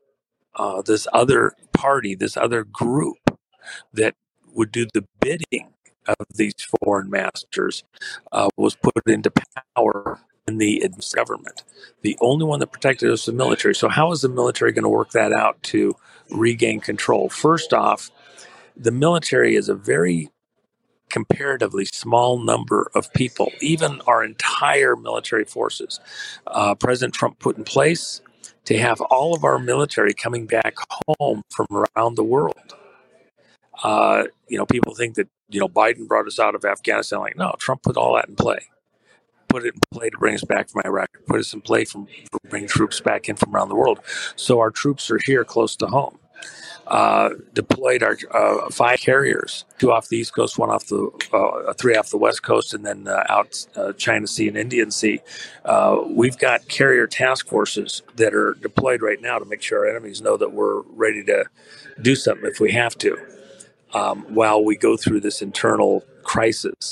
uh, this other party, this other group that would do the bidding of these foreign masters uh, was put into power in the government. The only one that protected us was the military. So how is the military going to work that out to regain control? First off, the military is a very comparatively small number of people, even our entire military forces. Uh, President Trump put in place to have all of our military coming back home from around the world. Uh, you know, people think that, you know, Biden brought us out of Afghanistan. Like, no, Trump put all that in play. Put it in play to bring us back from Iraq. Put us in play from, for bringing troops back in from around the world. So our troops are here close to home. Uh, deployed our uh, five carriers, two off the East Coast, one off the, uh, three off the West Coast, and then uh, out uh, China Sea and Indian Sea. Uh, we've got carrier task forces that are deployed right now to make sure our enemies know that we're ready to do something if we have to, um, while we go through this internal crisis.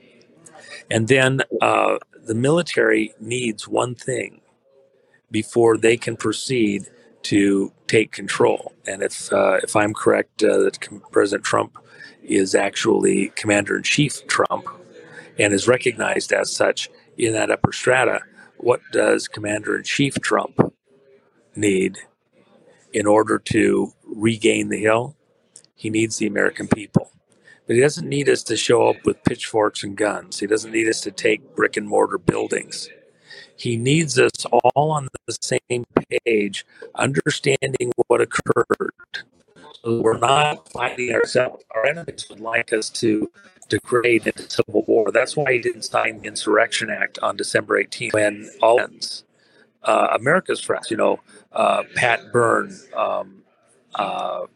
And then uh, the military needs one thing before they can proceed to take control. And if uh, if I'm correct, uh, that President Trump is actually Commander-in-Chief Trump and is recognized as such in that upper strata, what does Commander-in-Chief Trump need in order to regain the Hill? He needs the American people. But he doesn't need us to show up with pitchforks and guns. He doesn't need us to take brick and mortar buildings. He needs us all on the same page, understanding what occurred. So we're not fighting ourselves. Our enemies would like us to, to create a civil war. That's why he didn't sign the Insurrection Act on December eighteenth when all ends. Uh, America's friends, you know, uh, Pat Byrne, um, uh,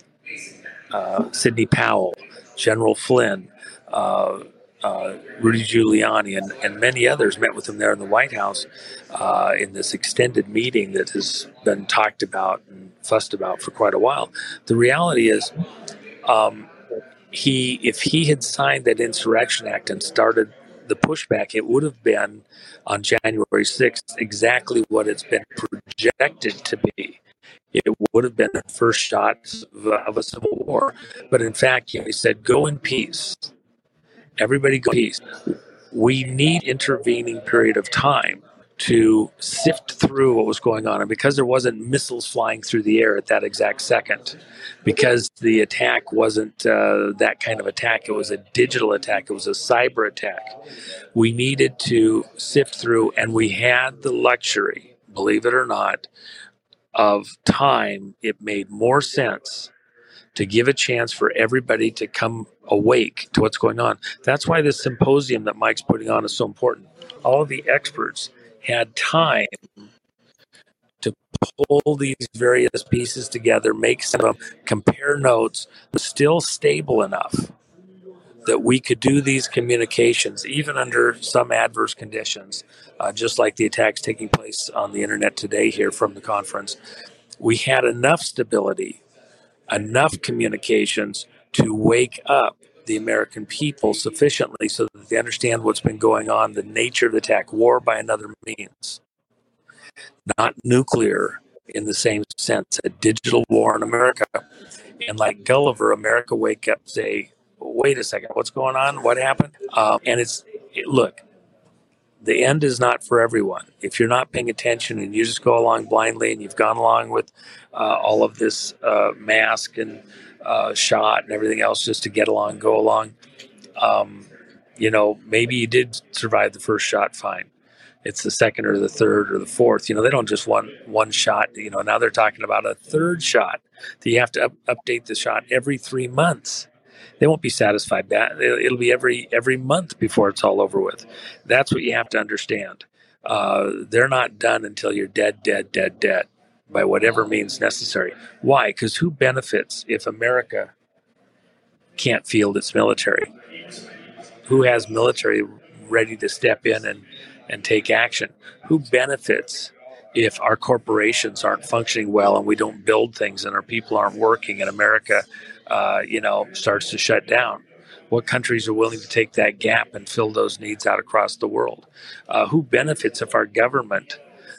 uh, Sidney Powell, General Flynn, uh, uh, Rudy Giuliani, and, and many others met with him there in the White House uh, in this extended meeting that has been talked about and fussed about for quite a while. The reality is, um, he if he had signed that Insurrection Act and started the pushback, it would have been on January sixth exactly what it's been projected to be. It would have been the first shot of a civil war. But in fact, you know, he said, go in peace. Everybody go in peace. We need intervening period of time to sift through what was going on. And because there wasn't missiles flying through the air at that exact second, because the attack wasn't uh, that kind of attack, it was a digital attack, it was a cyber attack, we needed to sift through, and we had the luxury, believe it or not, of time. It made more sense to give a chance for everybody to come awake to what's going on. That's why this symposium that Mike's putting on is so important. All of the experts had time to pull these various pieces together, make some of them, compare notes, but still stable enough that we could do these communications, even under some adverse conditions, uh, just like the attacks taking place on the internet today here from the conference. We had enough stability, enough communications to wake up the American people sufficiently so that they understand what's been going on, the nature of the attack, war by another means, not nuclear in the same sense, a digital war in America. And like Gulliver, America wake up, say, wait a second, what's going on? What happened? Um, and it's, it, look, the end is not for everyone. If you're not paying attention and you just go along blindly and you've gone along with uh, all of this uh, mask and uh, shot and everything else just to get along, go along, um, you know, maybe you did survive the first shot, fine. It's the second or the third or the fourth. You know, they don't just want one shot. You know, now they're talking about a third shot that you have to up, update the shot every three months. They won't be satisfied. That it'll be every every month before it's all over with. That's what you have to understand. Uh, they're not done until you're dead, dead, dead, dead, by whatever means necessary. Why? Because who benefits if America can't field its military? Who has military ready to step in and, and take action? Who benefits if our corporations aren't functioning well and we don't build things and our people aren't working and America Uh, you know, starts to shut down? What countries are willing to take that gap and fill those needs out across the world? Uh, who benefits if our government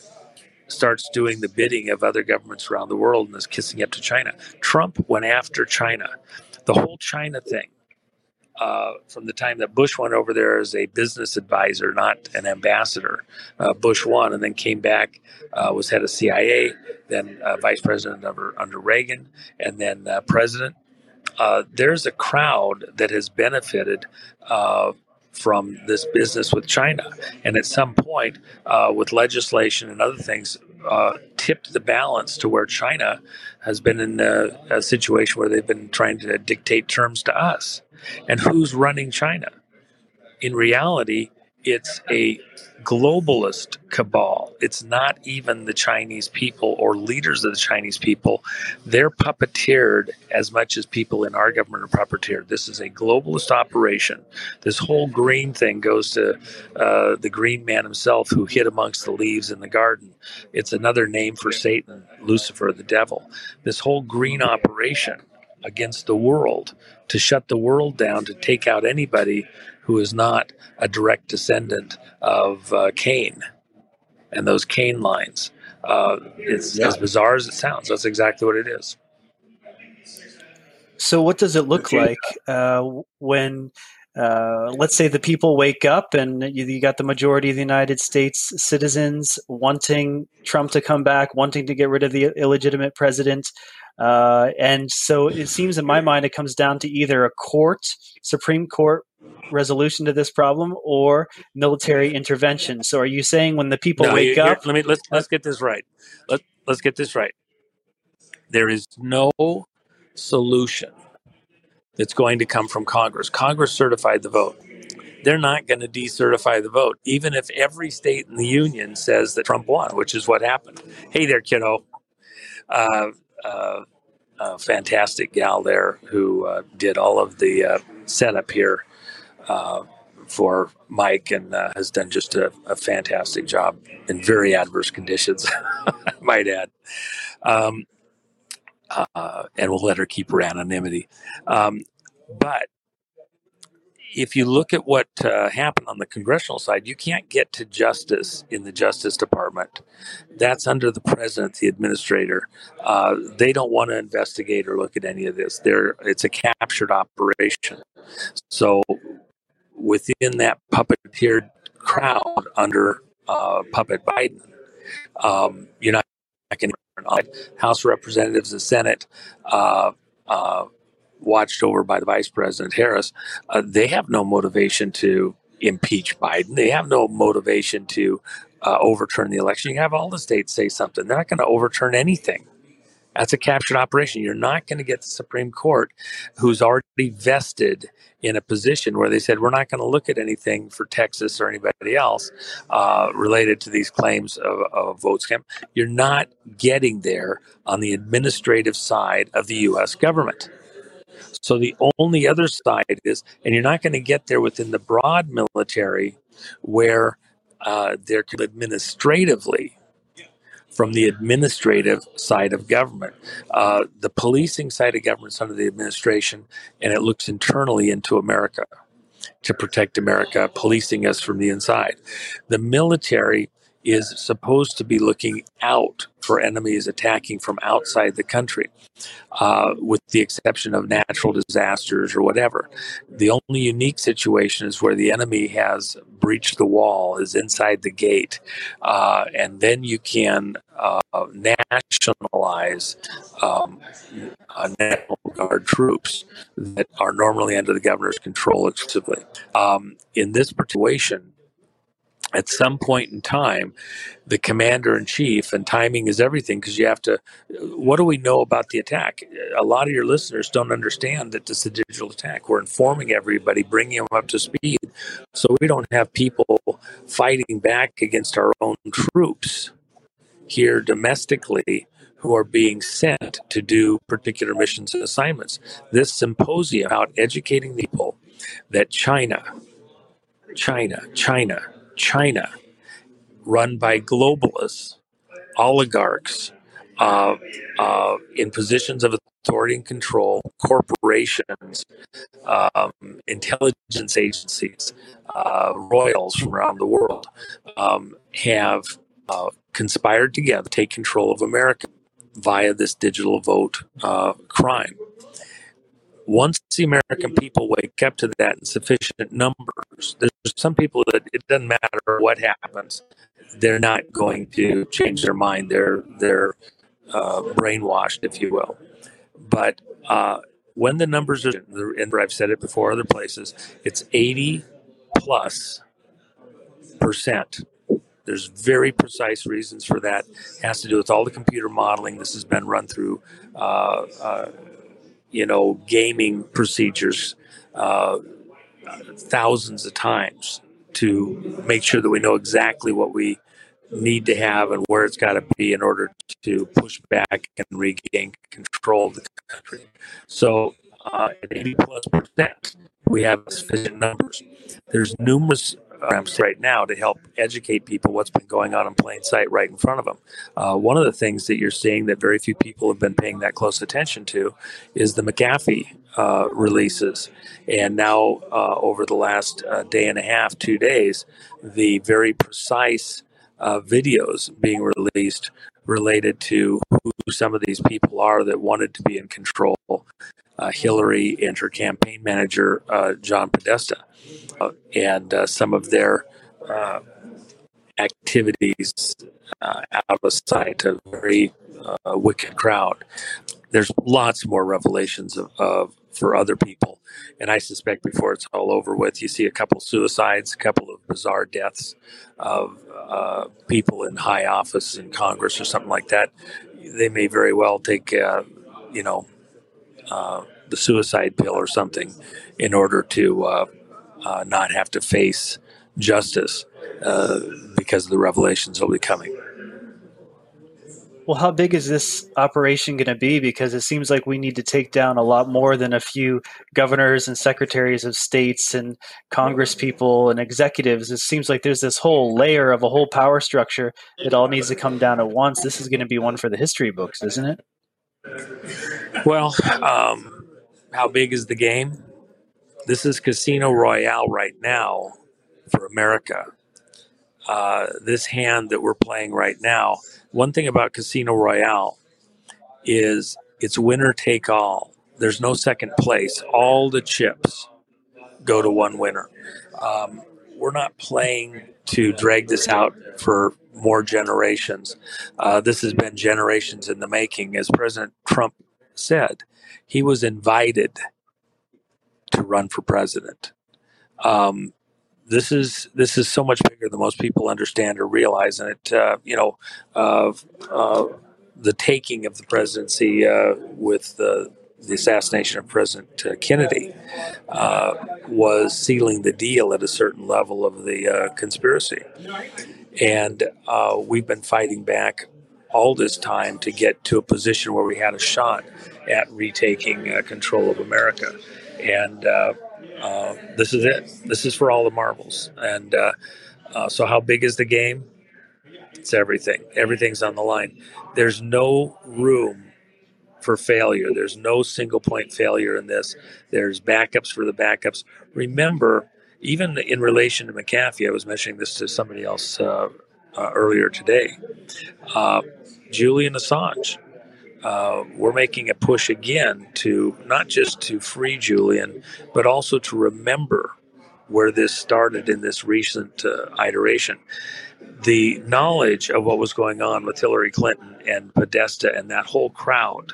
starts doing the bidding of other governments around the world and is kissing up to China? Trump went after China. The whole China thing, uh, from the time that Bush went over there as a business advisor, not an ambassador, uh, Bush won and then came back, uh, was head of C I A, then uh, vice president under, under Reagan, and then uh, president. Uh, there's a crowd that has benefited uh, from this business with China. And at some point, uh, with legislation and other things, uh, tipped the balance to where China has been in a, a situation where they've been trying to dictate terms to us. And who's running China? In reality, it's a globalist cabal. It's not even the Chinese people or leaders of the Chinese people. They're puppeteered as much as people in our government are puppeteered. This is a globalist operation. This whole green thing goes to uh, the green man himself who hid amongst the leaves in the garden. It's another name for Satan, Lucifer, the devil. This whole green operation against the world, to shut the world down, to take out anybody who is not a direct descendant of uh, Cain and those Cain lines. Uh, it's yeah. as bizarre as it sounds. That's exactly what it is. So what does it look like uh, when uh, let's say the people wake up and you, you got the majority of the United States citizens wanting Trump to come back, wanting to get rid of the illegitimate president. Uh, and so it seems in my mind it comes down to either a court, Supreme Court resolution to this problem or military intervention. So are you saying when the people no, wake you, up? Let me let's let's get this right. Let let's get this right. There is no solution that's going to come from Congress. Congress certified the vote. They're not going to decertify the vote, even if every state in the union says that Trump won, which is what happened. Hey there, kiddo. Uh, uh, uh, fantastic gal there who uh, did all of the uh, setup here uh, for Mike and uh, has done just a, a fantastic job in very adverse conditions, I might add. Um, Uh, and we'll let her keep her anonymity. Um, but if you look at what uh, happened on the congressional side, you can't get to justice in the Justice Department. That's under the president, the administrator. Uh, they don't want to investigate or look at any of this. They're, it's a captured operation. So within that puppeteered crowd under uh, Puppet Biden, um, you're not going to House of Representatives and Senate, uh, uh, watched over by the Vice President Harris, uh, they have no motivation to impeach Biden. They have no motivation to uh, overturn the election. You have all the states say something. They're not going to overturn anything. That's a captured operation. You're not going to get the Supreme Court, who's already vested in a position where they said, we're not going to look at anything for Texas or anybody else uh, related to these claims of, of vote scam. You're not getting there on the administrative side of the U S government. So the only other side is, and you're not going to get there within the broad military where uh, they're administratively from the administrative side of government. Uh, the policing side of government is under the administration, and it looks internally into America to protect America, policing us from the inside. The military is supposed to be looking out for enemies attacking from outside the country, uh, with the exception of natural disasters or whatever. The only unique situation is where the enemy has breached the wall, is inside the gate, uh, and then you can uh, nationalize um, uh, National Guard troops that are normally under the governor's control exclusively. Um, in this situation, at some point in time, the commander-in-chief, and timing is everything because you have to, what do we know about the attack? A lot of your listeners don't understand that this is a digital attack. We're informing everybody, bringing them up to speed, so we don't have people fighting back against our own troops here domestically who are being sent to do particular missions and assignments. This symposium about educating people that China, China, China, China, run by globalists, oligarchs, uh, uh, in positions of authority and control, corporations, um, intelligence agencies, uh, royals from around the world, um, have uh, conspired together to take control of America via this digital vote uh, crime. Once the American people wake up to that in sufficient numbers, there's some people that it doesn't matter what happens, they're not going to change their mind. They're they're uh, brainwashed, if you will. But uh, when the numbers are, and I've said it before other places, it's eighty plus percent. There's very precise reasons for that. It has to do with all the computer modeling. This has been run through uh, uh, you know, gaming procedures uh, thousands of times to make sure that we know exactly what we need to have and where it's got to be in order to push back and regain control of the country. So uh, at eighty plus percent, we have sufficient numbers. There's numerous programs right now to help educate people what's been going on in plain sight right in front of them. Uh, one of the things that you're seeing that very few people have been paying that close attention to is the McAfee uh, releases. And now uh, over the last uh, day and a half, two days, the very precise uh, videos being released related to who some of these people are that wanted to be in control uh, Hillary and her campaign manager, uh, John Podesta, uh, and uh, some of their uh, activities uh, out of sight, a very uh, wicked crowd. There's lots more revelations of, of for other people, and I suspect before it's all over with, you see a couple suicides, a couple of bizarre deaths of uh, people in high office in Congress or something like that. They may very well take, uh, you know, uh, the suicide pill or something in order to uh, uh, not have to face justice uh, because of the revelations that will be coming. Well, how big is this operation going to be? Because it seems like we need to take down a lot more than a few governors and secretaries of states and Congress people and executives. It seems like there's this whole layer of a whole power structure that all needs to come down at once. This is going to be one for the history books, isn't it? Well, um, how big is the game? This is Casino Royale right now for America. Uh, this hand that we're playing right now, one thing about Casino Royale is it's winner take all. There's no second place. All the chips go to one winner. Um, we're not playing to drag this out for more generations. Uh, this has been generations in the making. As President Trump said, he was invited to run for president. Um, This is this is so much bigger than most people understand or realize, and it uh, you know uh, uh, the taking of the presidency uh, with the, the assassination of President uh, Kennedy uh, was sealing the deal at a certain level of the uh, conspiracy, and uh, we've been fighting back all this time to get to a position where we had a shot at retaking uh, control of America, and. Uh, Uh, this is it. This is for all the marbles. And uh, uh, so how big is the game? It's everything. Everything's on the line. There's no room for failure. There's no single point failure in this. There's backups for the backups. Remember, even in relation to McAfee, I was mentioning this to somebody else uh, uh, earlier today, uh, Julian Assange. Uh, we're making a push again to not just to free Julian, but also to remember where this started in this recent uh, iteration. The knowledge of what was going on with Hillary Clinton and Podesta and that whole crowd,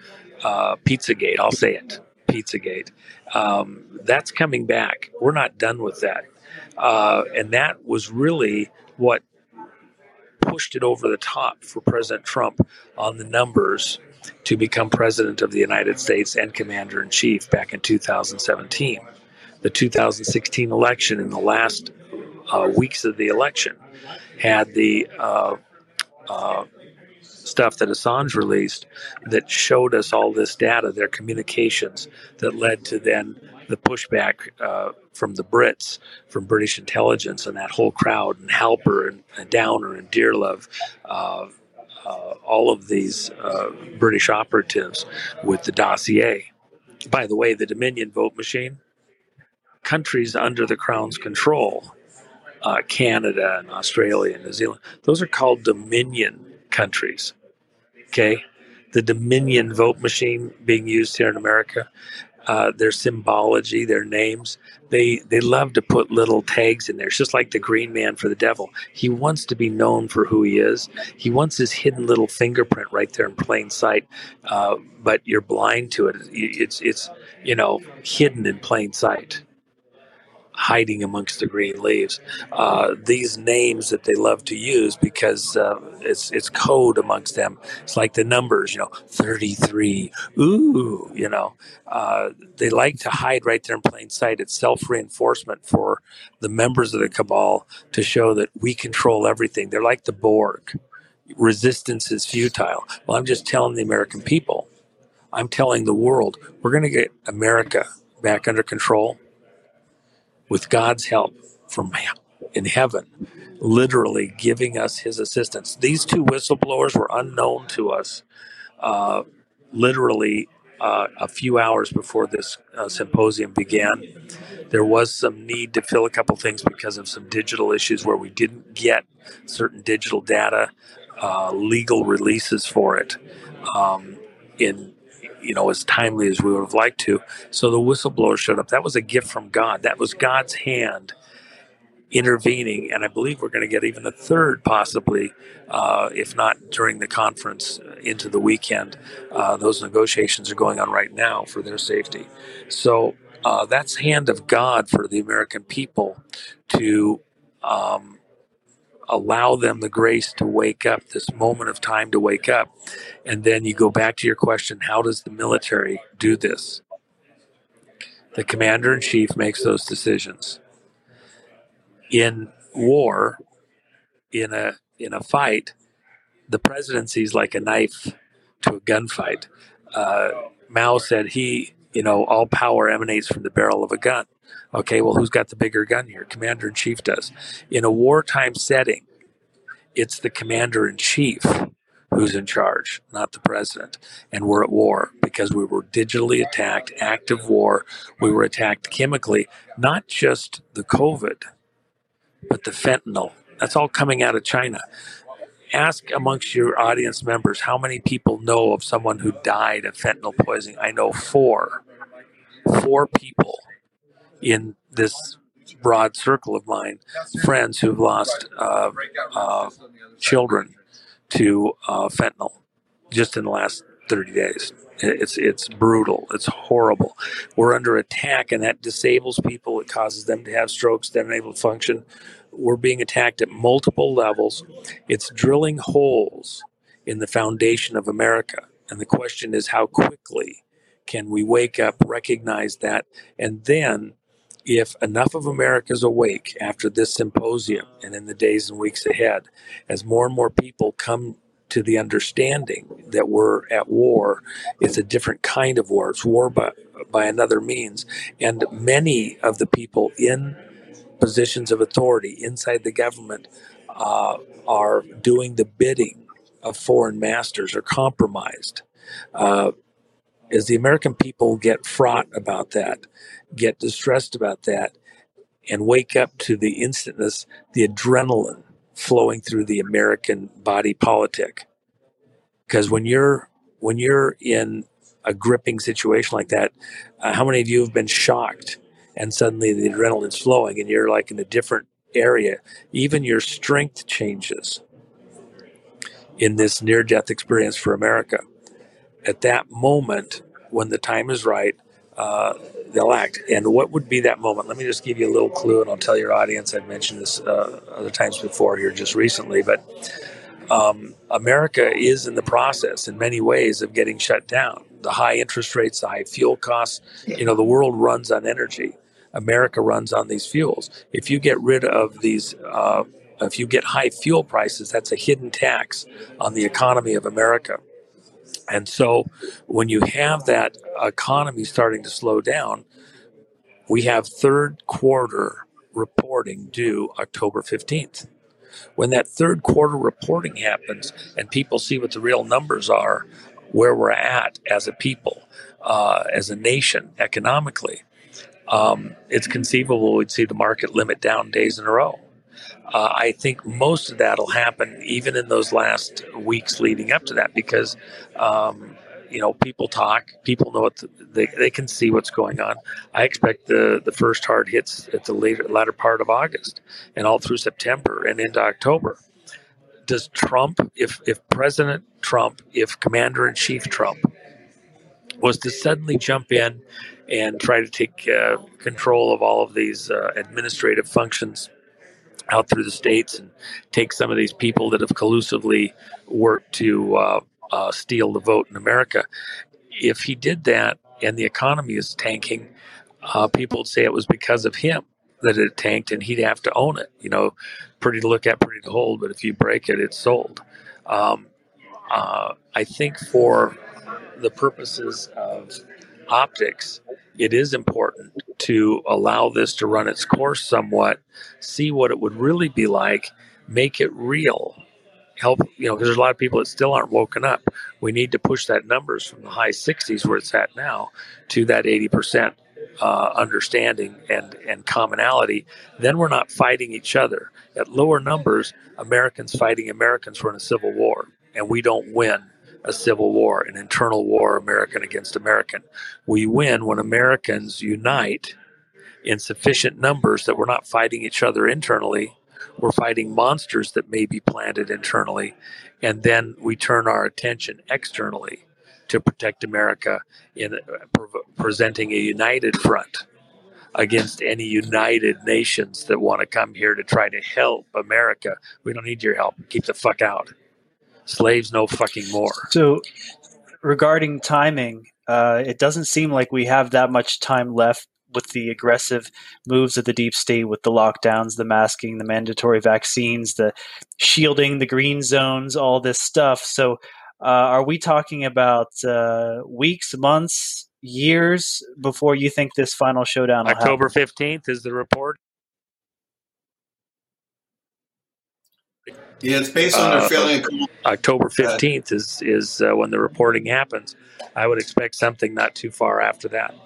uh, Pizzagate, I'll say it, Pizzagate, um, that's coming back. We're not done with that. Uh, and that was really what pushed it over the top for President Trump on the numbers to become president of the United States and commander-in-chief back in two thousand seventeen. The two thousand sixteen election, in the last uh, weeks of the election, had the uh, uh, stuff that Assange released that showed us all this data, their communications, that led to then the pushback uh, from the Brits, from British intelligence, and that whole crowd, and Halper and, and Downer and Dearlove, uh, uh, all of these uh, British operatives with the dossier. By the way, the Dominion vote machine, countries under the Crown's control, uh, Canada and Australia and New Zealand, those are called Dominion countries. Okay? The Dominion vote machine being used here in America, Uh, their symbology, their names, they they love to put little tags in there. It's just like the green man for the devil. He wants to be known for who he is. He wants his hidden little fingerprint right there in plain sight, uh, but you're blind to it. It's, it's you know, hidden in plain sight, hiding amongst the green leaves. Uh, these names that they love to use because uh, it's it's code amongst them. It's like the numbers, you know, thirty-three. Ooh, you know, uh, they like to hide right there in plain sight. It's self-reinforcement for the members of the cabal to show that we control everything. They're like the Borg. Resistance is futile. Well, I'm just telling the American people. I'm telling the world, we're going to get America back under control with God's help from in heaven, literally giving us his assistance. These two whistleblowers were unknown to us uh, literally uh, a few hours before this uh, symposium began. There was some need to fill a couple things because of some digital issues where we didn't get certain digital data, uh, legal releases for it um, in you know, as timely as we would have liked to. So the whistleblower showed up. That was a gift from God. That was God's hand intervening, and I believe we're going to get even a third, possibly, uh, if not during the conference uh, into the weekend. Uh, those negotiations are going on right now for their safety. So uh, that's hand of God for the American people to um, allow them the grace to wake up, this moment of time to wake up. And then you go back to your question, how does the military do this? The commander-in-chief makes those decisions. In war, in a in a fight, the presidency is like a knife to a gunfight. Uh, Mao said he, you know, all power emanates from the barrel of a gun. Okay, well, who's got the bigger gun here? Commander-in-chief does. In a wartime setting, it's the commander-in-chief who's in charge, not the president. And we're at war because we were digitally attacked, active war. We were attacked chemically, not just the COVID, but the fentanyl. That's all coming out of China. Ask amongst your audience members how many people know of someone who died of fentanyl poisoning. I know four. Four people in this broad circle of mine, friends who've lost uh, uh, children to uh, fentanyl just in the last thirty days. It's it's brutal. It's horrible. We're under attack, and that disables people. It causes them to have strokes. They're unable to function. We're being attacked at multiple levels. It's drilling holes in the foundation of America. And the question is, how quickly can we wake up, recognize that, and then if enough of America is awake after this symposium and in the days and weeks ahead, as more and more people come to the understanding that we're at war, it's a different kind of war. It's war by, by another means. And many of the people in positions of authority inside the government uh, are doing the bidding of foreign masters or compromised. Uh, as the American people get fraught about that, get distressed about that, and wake up to the instantness, the adrenaline flowing through the American body politic. Because when you're when you're in a gripping situation like that, uh, how many of you have been shocked and suddenly the adrenaline's flowing and you're like in a different area? Even your strength changes in this near-death experience for America. At that moment, when the time is right, uh, they'll act. And what would be that moment? Let me just give you a little clue, and I'll tell your audience. I've mentioned this uh, other times before here just recently, but um, America is in the process in many ways of getting shut down. The high interest rates, the high fuel costs, you know, the world runs on energy. America runs on these fuels. If you get rid of these, uh, if you get high fuel prices, that's a hidden tax on the economy of America. And so when you have that economy starting to slow down, we have third quarter reporting due October fifteenth. When that third quarter reporting happens and people see what the real numbers are, where we're at as a people, uh, as a nation, economically, um, it's conceivable we'd see the market limit down days in a row. Uh, I think most of that will happen even in those last weeks leading up to that because, um, you know, people talk, people know what the, they they can see what's going on. I expect the, the first hard hits at the later latter part of August and all through September and into October. Does Trump, if if President Trump, if Commander-in-Chief Trump was to suddenly jump in and try to take uh, control of all of these uh, administrative functions out through the states and take some of these people that have collusively worked to uh, uh, steal the vote in America. If he did that and the economy is tanking, uh, people would say it was because of him that it tanked and he'd have to own it. You know, pretty to look at, pretty to hold, but if you break it, it's sold. Um, uh, I think for the purposes of optics, it is important to allow this to run its course somewhat, see what it would really be like, make it real, help, you know, because there's a lot of people that still aren't woken up. We need to push that numbers from the high sixties where it's at now to that eighty percent uh, understanding and, and commonality. Then we're not fighting each other. At lower numbers, Americans fighting Americans, we're in a civil war, and we don't win a civil war, an internal war, American against American. We win when Americans unite in sufficient numbers that we're not fighting each other internally. We're fighting monsters that may be planted internally. And then we turn our attention externally to protect America in pre- presenting a united front against any united nations that want to come here to try to help America. We don't need your help. Keep the fuck out. Slaves no fucking more. So regarding timing, uh, it doesn't seem like we have that much time left with the aggressive moves of the deep state, with the lockdowns, the masking, the mandatory vaccines, the shielding, the green zones, all this stuff. So uh, are we talking about uh, weeks, months, years before you think this final showdown will October happen? fifteenth is the report. Yeah, it's based on their Uh, failing. October fifteenth is, is uh, when the reporting happens. I would expect something not too far after that.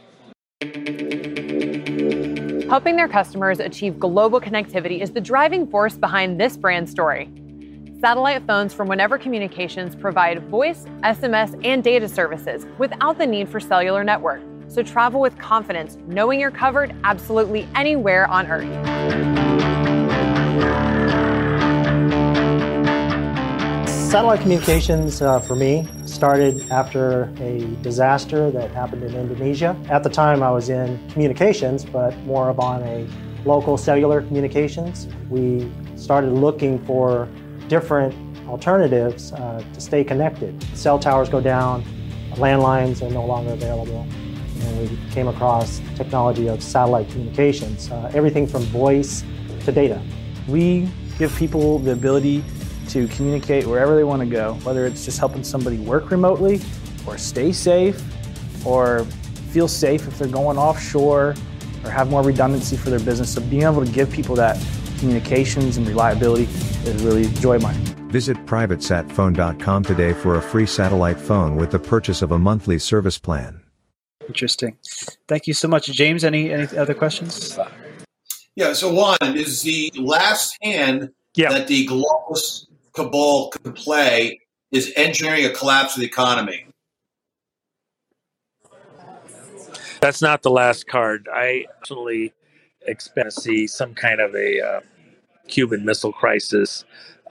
Helping their customers achieve global connectivity is the driving force behind this brand story. Satellite phones from Whenever Communications provide voice, S M S, and data services without the need for cellular network. So travel with confidence, knowing you're covered absolutely anywhere on Earth. Satellite communications, uh, for me, started after a disaster that happened in Indonesia. At the time, I was in communications, but more of on a local cellular communications. We started looking for different alternatives uh, to stay connected. Cell towers go down, landlines are no longer available, and we came across technology of satellite communications, uh, everything from voice to data. We give people the ability to communicate wherever they want to go, whether it's just helping somebody work remotely or stay safe or feel safe if they're going offshore or have more redundancy for their business. So being able to give people that communications and reliability is really a joy of mine. Visit private sat phone dot com today for a free satellite phone with the purchase of a monthly service plan. Interesting. Thank you so much. James, any, any other questions? Yeah, so Juan, is the last hand Yeah. that the globalist cabal could play is engineering a collapse of the economy? That's not the last card. I actually expect to see some kind of a uh, Cuban Missile Crisis,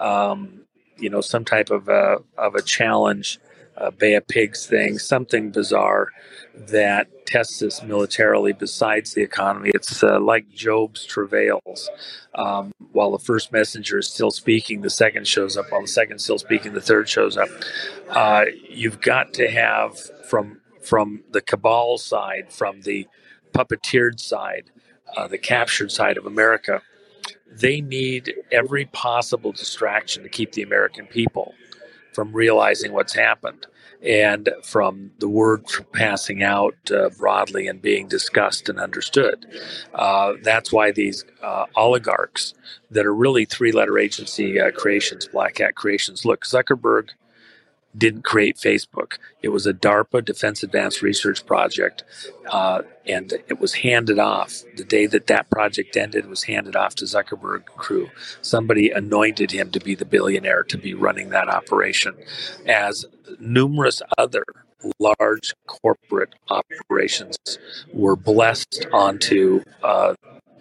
um, you know, some type of a, of a challenge, a Bay of Pigs thing, something bizarre that tests us militarily besides the economy. It's uh, like Job's travails. Um, while the first messenger is still speaking, the second shows up. While the second is still speaking, the third shows up. Uh, you've got to have, from from the cabal side, from the puppeteered side, uh, the captured side of America, they need every possible distraction to keep the American people from realizing what's happened and from the word passing out uh, broadly and being discussed and understood. Uh, that's why these uh, oligarchs that are really three-letter agency uh, creations, Black Hat creations. Look, Zuckerberg didn't create Facebook. It was a DARPA Defense Advanced Research Project, uh, and it was handed off. The day that that project ended, it was handed off to Zuckerberg crew. Somebody anointed him to be the billionaire to be running that operation, as numerous other large corporate operations were blessed onto uh,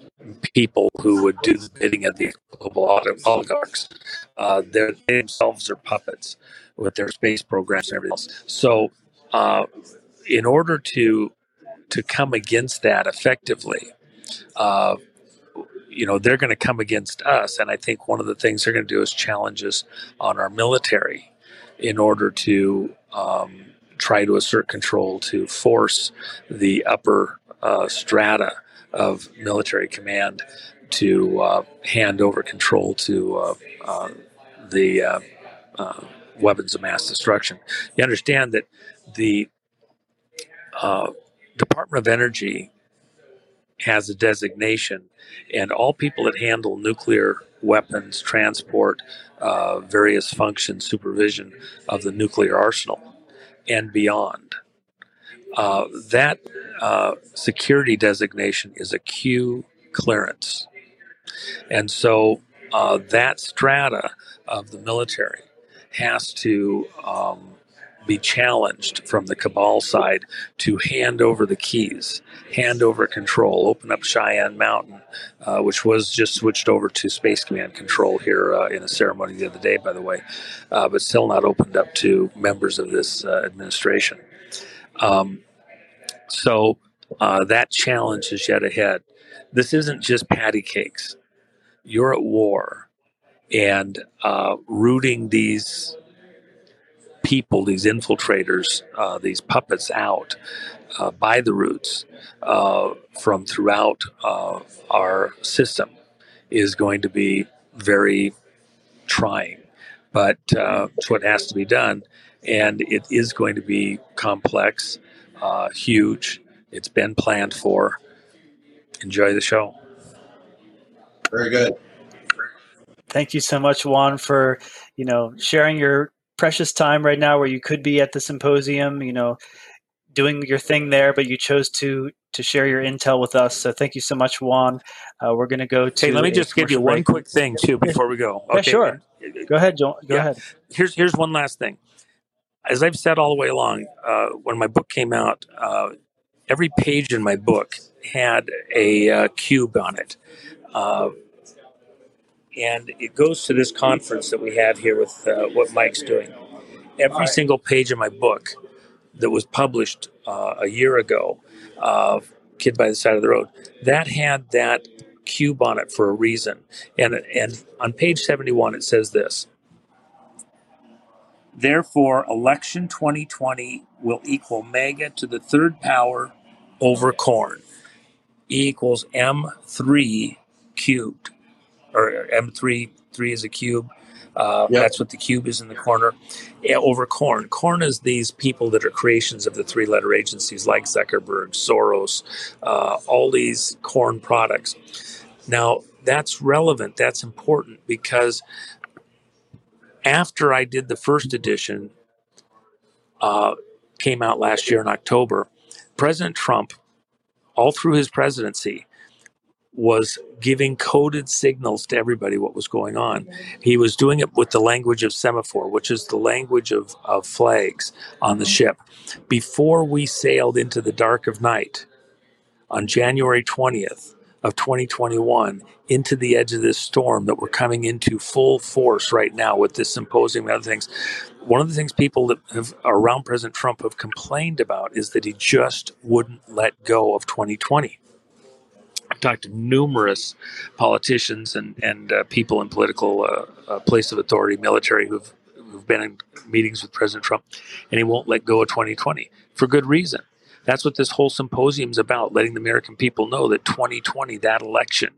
people who would do the bidding of the global oligarchs. Uh, they themselves are puppets with their space programs and everything else. So uh, in order to to come against that effectively, uh, you know, they're going to come against us. And I think one of the things they're going to do is challenge us on our military in order to um, try to assert control, to force the upper uh, strata of military command to uh, hand over control to uh, uh, the uh, uh, weapons of mass destruction. You understand that the uh, Department of Energy has a designation, and all people that handle nuclear weapons, transport, uh, various functions, supervision of the nuclear arsenal and beyond, uh, that uh, security designation is a Q clearance. And so uh, that strata of the military has to um, be challenged from the cabal side to hand over the keys, hand over control, open up Cheyenne Mountain, uh, which was just switched over to Space Command control here uh, in a ceremony the other day, by the way, uh, but still not opened up to members of this uh, administration. Um, so uh, that challenge is yet ahead. This isn't just patty cakes. You're at war, and uh, rooting these people, these infiltrators, uh, these puppets out uh, by the roots uh, from throughout uh, our system is going to be very trying. But uh, it's what has to be done, and it is going to be complex, uh, huge. It's been planned for. Enjoy the show. Very good. Thank you so much, Juan, for, you know, sharing your precious time right now where you could be at the symposium, you know, doing your thing there, but you chose to to share your intel with us. So thank you so much, Juan. Uh, we're going to go to. Hey, let me just give you one break. quick thing too before we go. Okay. Yeah, sure. Go ahead, Joel. Go yeah. ahead. Here's here's one last thing. As I've said all the way along, uh, when my book came out, uh, every page in my book had a uh, cube on it. Uh, and it goes to this conference that we have here with uh, what Mike's doing. Every right. single page of my book that was published uh, a year ago, uh, Kid by the Side of the Road, that had that cube on it for a reason. And, and on page seventy-one, it says this. Therefore, election twenty twenty will equal MAGA to the third power over corn. E equals M three cubed, or M three, three is a cube. Uh, yep. That's what the cube is in the corner. Yeah, over corn. Corn is these people that are creations of the three-letter agencies like Zuckerberg, Soros, uh, all these corn products. Now, that's relevant. That's important because after I did the first edition, uh, came out last year in October, President Trump, all through his presidency, was giving coded signals to everybody what was going on. He was doing it with the language of semaphore, which is the language of, of flags on the ship. Before we sailed into the dark of night on January twentieth of twenty twenty-one, into the edge of this storm that we're coming into full force right now with this symposium and other things, one of the things people that have around President Trump have complained about is that he just wouldn't let go of twenty twenty. I've talked to numerous politicians and, and uh, people in political uh, uh, place of authority, military, who've, who've been in meetings with President Trump, and he won't let go of twenty twenty for good reason. That's what this whole symposium is about, letting the American people know that twenty twenty, that election,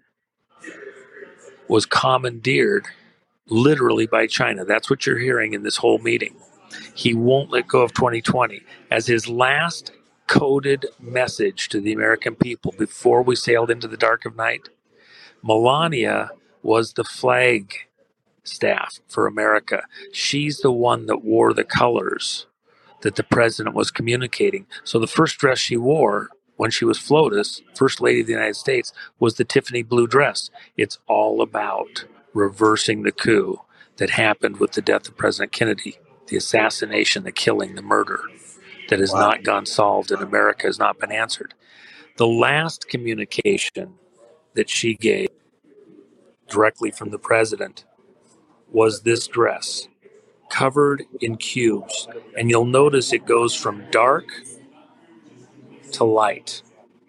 was commandeered literally by China. That's what you're hearing in this whole meeting. He won't let go of twenty twenty. As his last coded message to the American people before we sailed into the dark of night, Melania was the flag staff for America. She's the one that wore the colors that the president was communicating. So the first dress she wore when she was FLOTUS, First Lady of the United States, was the Tiffany blue dress. It's all about reversing the coup that happened with the death of President Kennedy, the assassination, the killing, the murder that has wow. not gone solved and America has not been answered. The last communication that she gave directly from the president was this dress, covered in cubes. And you'll notice it goes from dark to light.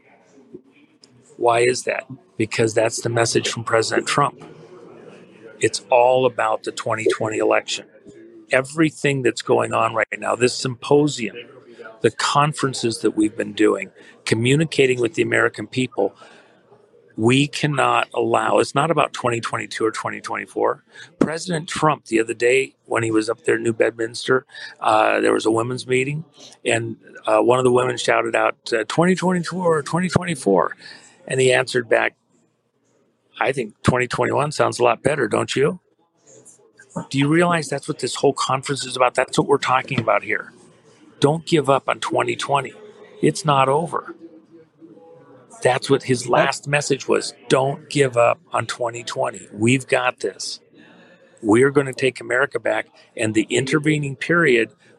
Why is that? Because that's the message from President Trump. It's all about the twenty twenty election. Everything that's going on right now, this symposium, the conferences that we've been doing, communicating with the American people, we cannot allow, it's not about twenty twenty-two or twenty twenty-four. President Trump, the other day when he was up there in New Bedminster, uh, there was a women's meeting, and uh, one of the women shouted out, uh, twenty twenty-two or twenty twenty-four. And he answered back, I think twenty twenty-one sounds a lot better, don't you? Do you realize that's what this whole conference is about? That's what we're talking about here. Don't give up on twenty twenty. It's not over. That's what his last message was. Don't give up on twenty twenty. We've got this. We're going to take America back. And the intervening period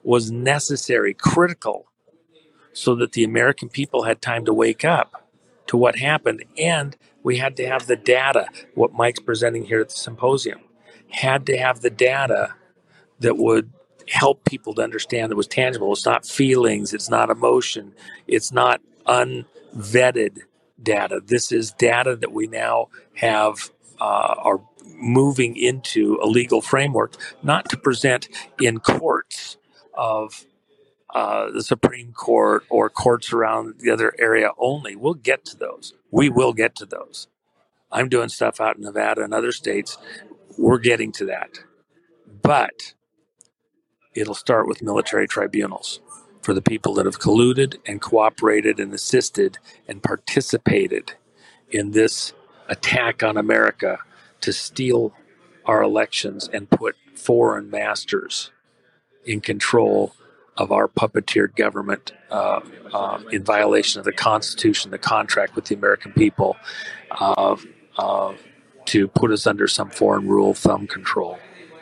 was necessary, critical, so that the American people had time to wake up to what happened. And we had to have the data, what Mike's presenting here at the symposium, had to have the data that would help people to understand that was tangible. It's not feelings, it's not emotion, it's not unvetted data. This is data that we now have uh, are moving into a legal framework, not to present in courts of uh, the Supreme Court or courts around the other area only. We'll get to those. We will get to those. I'm doing stuff out in Nevada and other states. We're getting to that. But it'll start with military tribunals for the people that have colluded and cooperated and assisted and participated in this attack on America to steal our elections and put foreign masters in control of our puppeteered government uh, uh, in violation of the Constitution, the contract with the American people, uh, uh, to put us under some foreign rule, thumb control.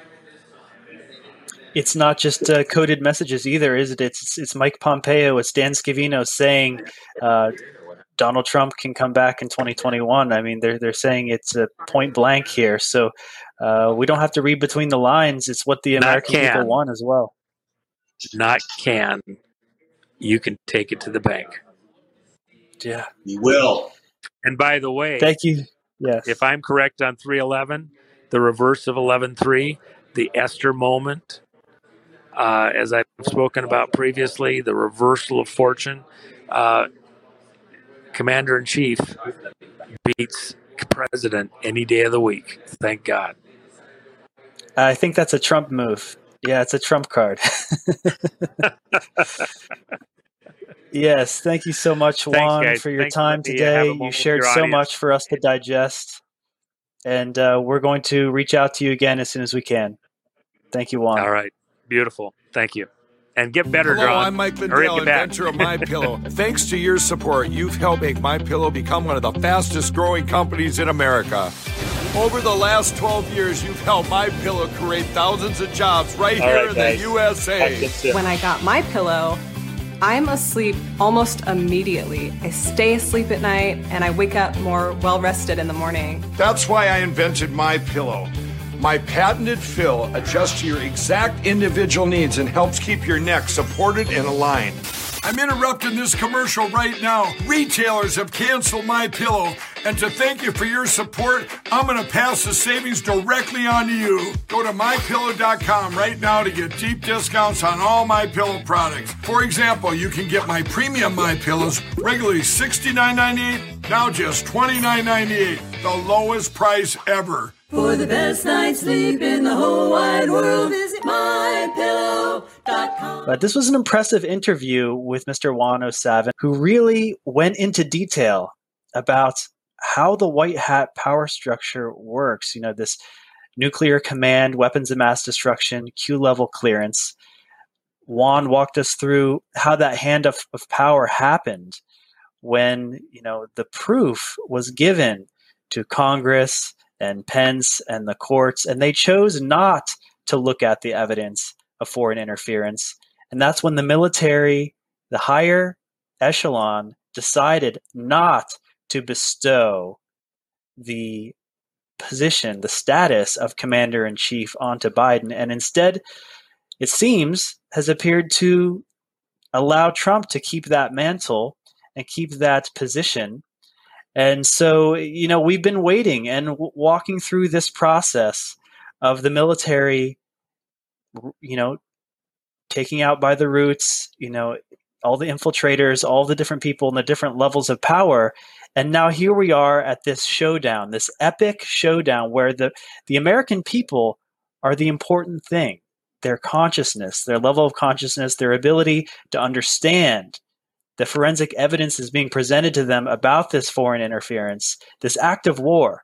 It's not just uh, coded messages either, is it? It's it's Mike Pompeo, it's Dan Scavino saying uh, Donald Trump can come back in twenty twenty-one. I mean, they're they're saying it's a point blank here. So uh, we don't have to read between the lines. It's what the American people want as well. Not can. You can take it to the bank. Yeah, we will. And by the way, thank you. Yes, if I'm correct on three eleven, the reverse of eleven three, the Esther moment. Uh, as I've spoken about previously, the reversal of fortune, uh, Commander-in-Chief beats President any day of the week. Thank God. I think that's a Trump move. Yeah, it's a Trump card. Yes, thank you so much, Juan, Thanks, for your Thanks, time Lindsay. today. You You shared so audience. much for us to digest. And uh, we're going to reach out to you again as soon as we can. Thank you, Juan. All right. Beautiful. Thank you. And get better, Hello, John. I'm Mike Hurry Lindell, up, get back. inventor of MyPillow. Thanks to your support, you've helped make MyPillow become one of the fastest growing companies in America. Over the last twelve years, you've helped MyPillow create thousands of jobs right All here right, in guys. the U S A. When I got MyPillow, I'm asleep almost immediately. I stay asleep at night and I wake up more well-rested in the morning. That's why I invented MyPillow. My patented fill adjusts to your exact individual needs and helps keep your neck supported and aligned. I'm interrupting this commercial right now. Retailers have canceled MyPillow, and to thank you for your support, I'm going to pass the savings directly on to you. Go to my pillow dot com right now to get deep discounts on all MyPillow products. For example, you can get my premium MyPillows regularly sixty-nine ninety-eight, now just twenty-nine ninety-eight, the lowest price ever. For the best night's sleep in the whole wide world, visit my pillow dot com. But this was an impressive interview with Mister Juan O'Savin, who really went into detail about how the white hat power structure works. You know, this nuclear command, weapons of mass destruction, Q-level clearance. Juan walked us through how that hand of, of power happened when, you know, the proof was given to Congress and Pence and the courts, and they chose not to look at the evidence of foreign interference. And that's when the military, the higher echelon, decided not to bestow the position, the status of commander-in-chief onto Biden, and instead, it seems, has appeared to allow Trump to keep that mantle and keep that position. And so, you know, we've been waiting and w- walking through this process of the military, you know, taking out by the roots, you know, all the infiltrators, all the different people and the different levels of power. And now here we are at this showdown, this epic showdown where the, the American people are the important thing. Their consciousness, their level of consciousness, their ability to understand the forensic evidence is being presented to them about this foreign interference, this act of war.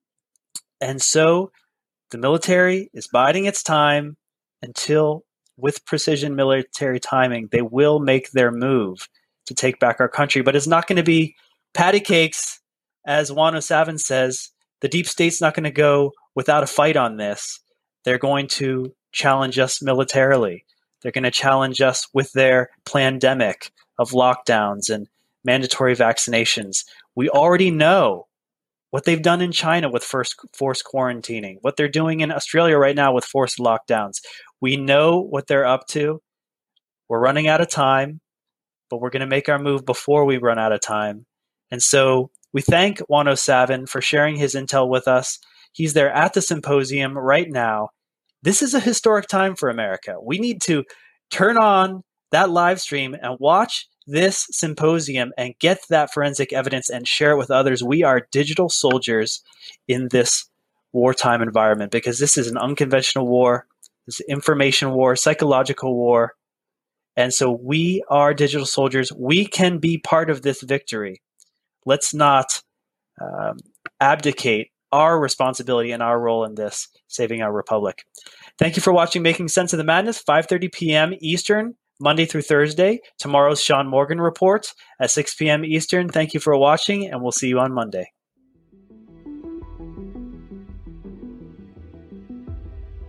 And so the military is biding its time until, with precision military timing, they will make their move to take back our country. But it's not going to be patty cakes, as Juan O'Savin says. The deep state's not going to go without a fight on this. They're going to challenge us militarily. They're going to challenge us with their pandemic of lockdowns and mandatory vaccinations. We already know what they've done in China with first forced quarantining, what they're doing in Australia right now with forced lockdowns. We know what they're up to. We're running out of time, but we're going to make our move before we run out of time. And so we thank Juan O'Savin for sharing his intel with us. He's there at the symposium right now. This is a historic time for America. We need to turn on that live stream and watch this symposium and get that forensic evidence and share it with others. We are digital soldiers in this wartime environment because this is an unconventional war, this is information war, psychological war. And so we are digital soldiers. We can be part of this victory. Let's not um, abdicate our responsibility and our role in this, saving our republic. Thank you for watching Making Sense of the Madness, five thirty p.m. Eastern, Monday through Thursday. Tomorrow's Sean Morgan Report at six p.m. Eastern. Thank you for watching, and we'll see you on Monday.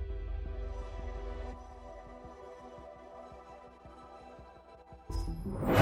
You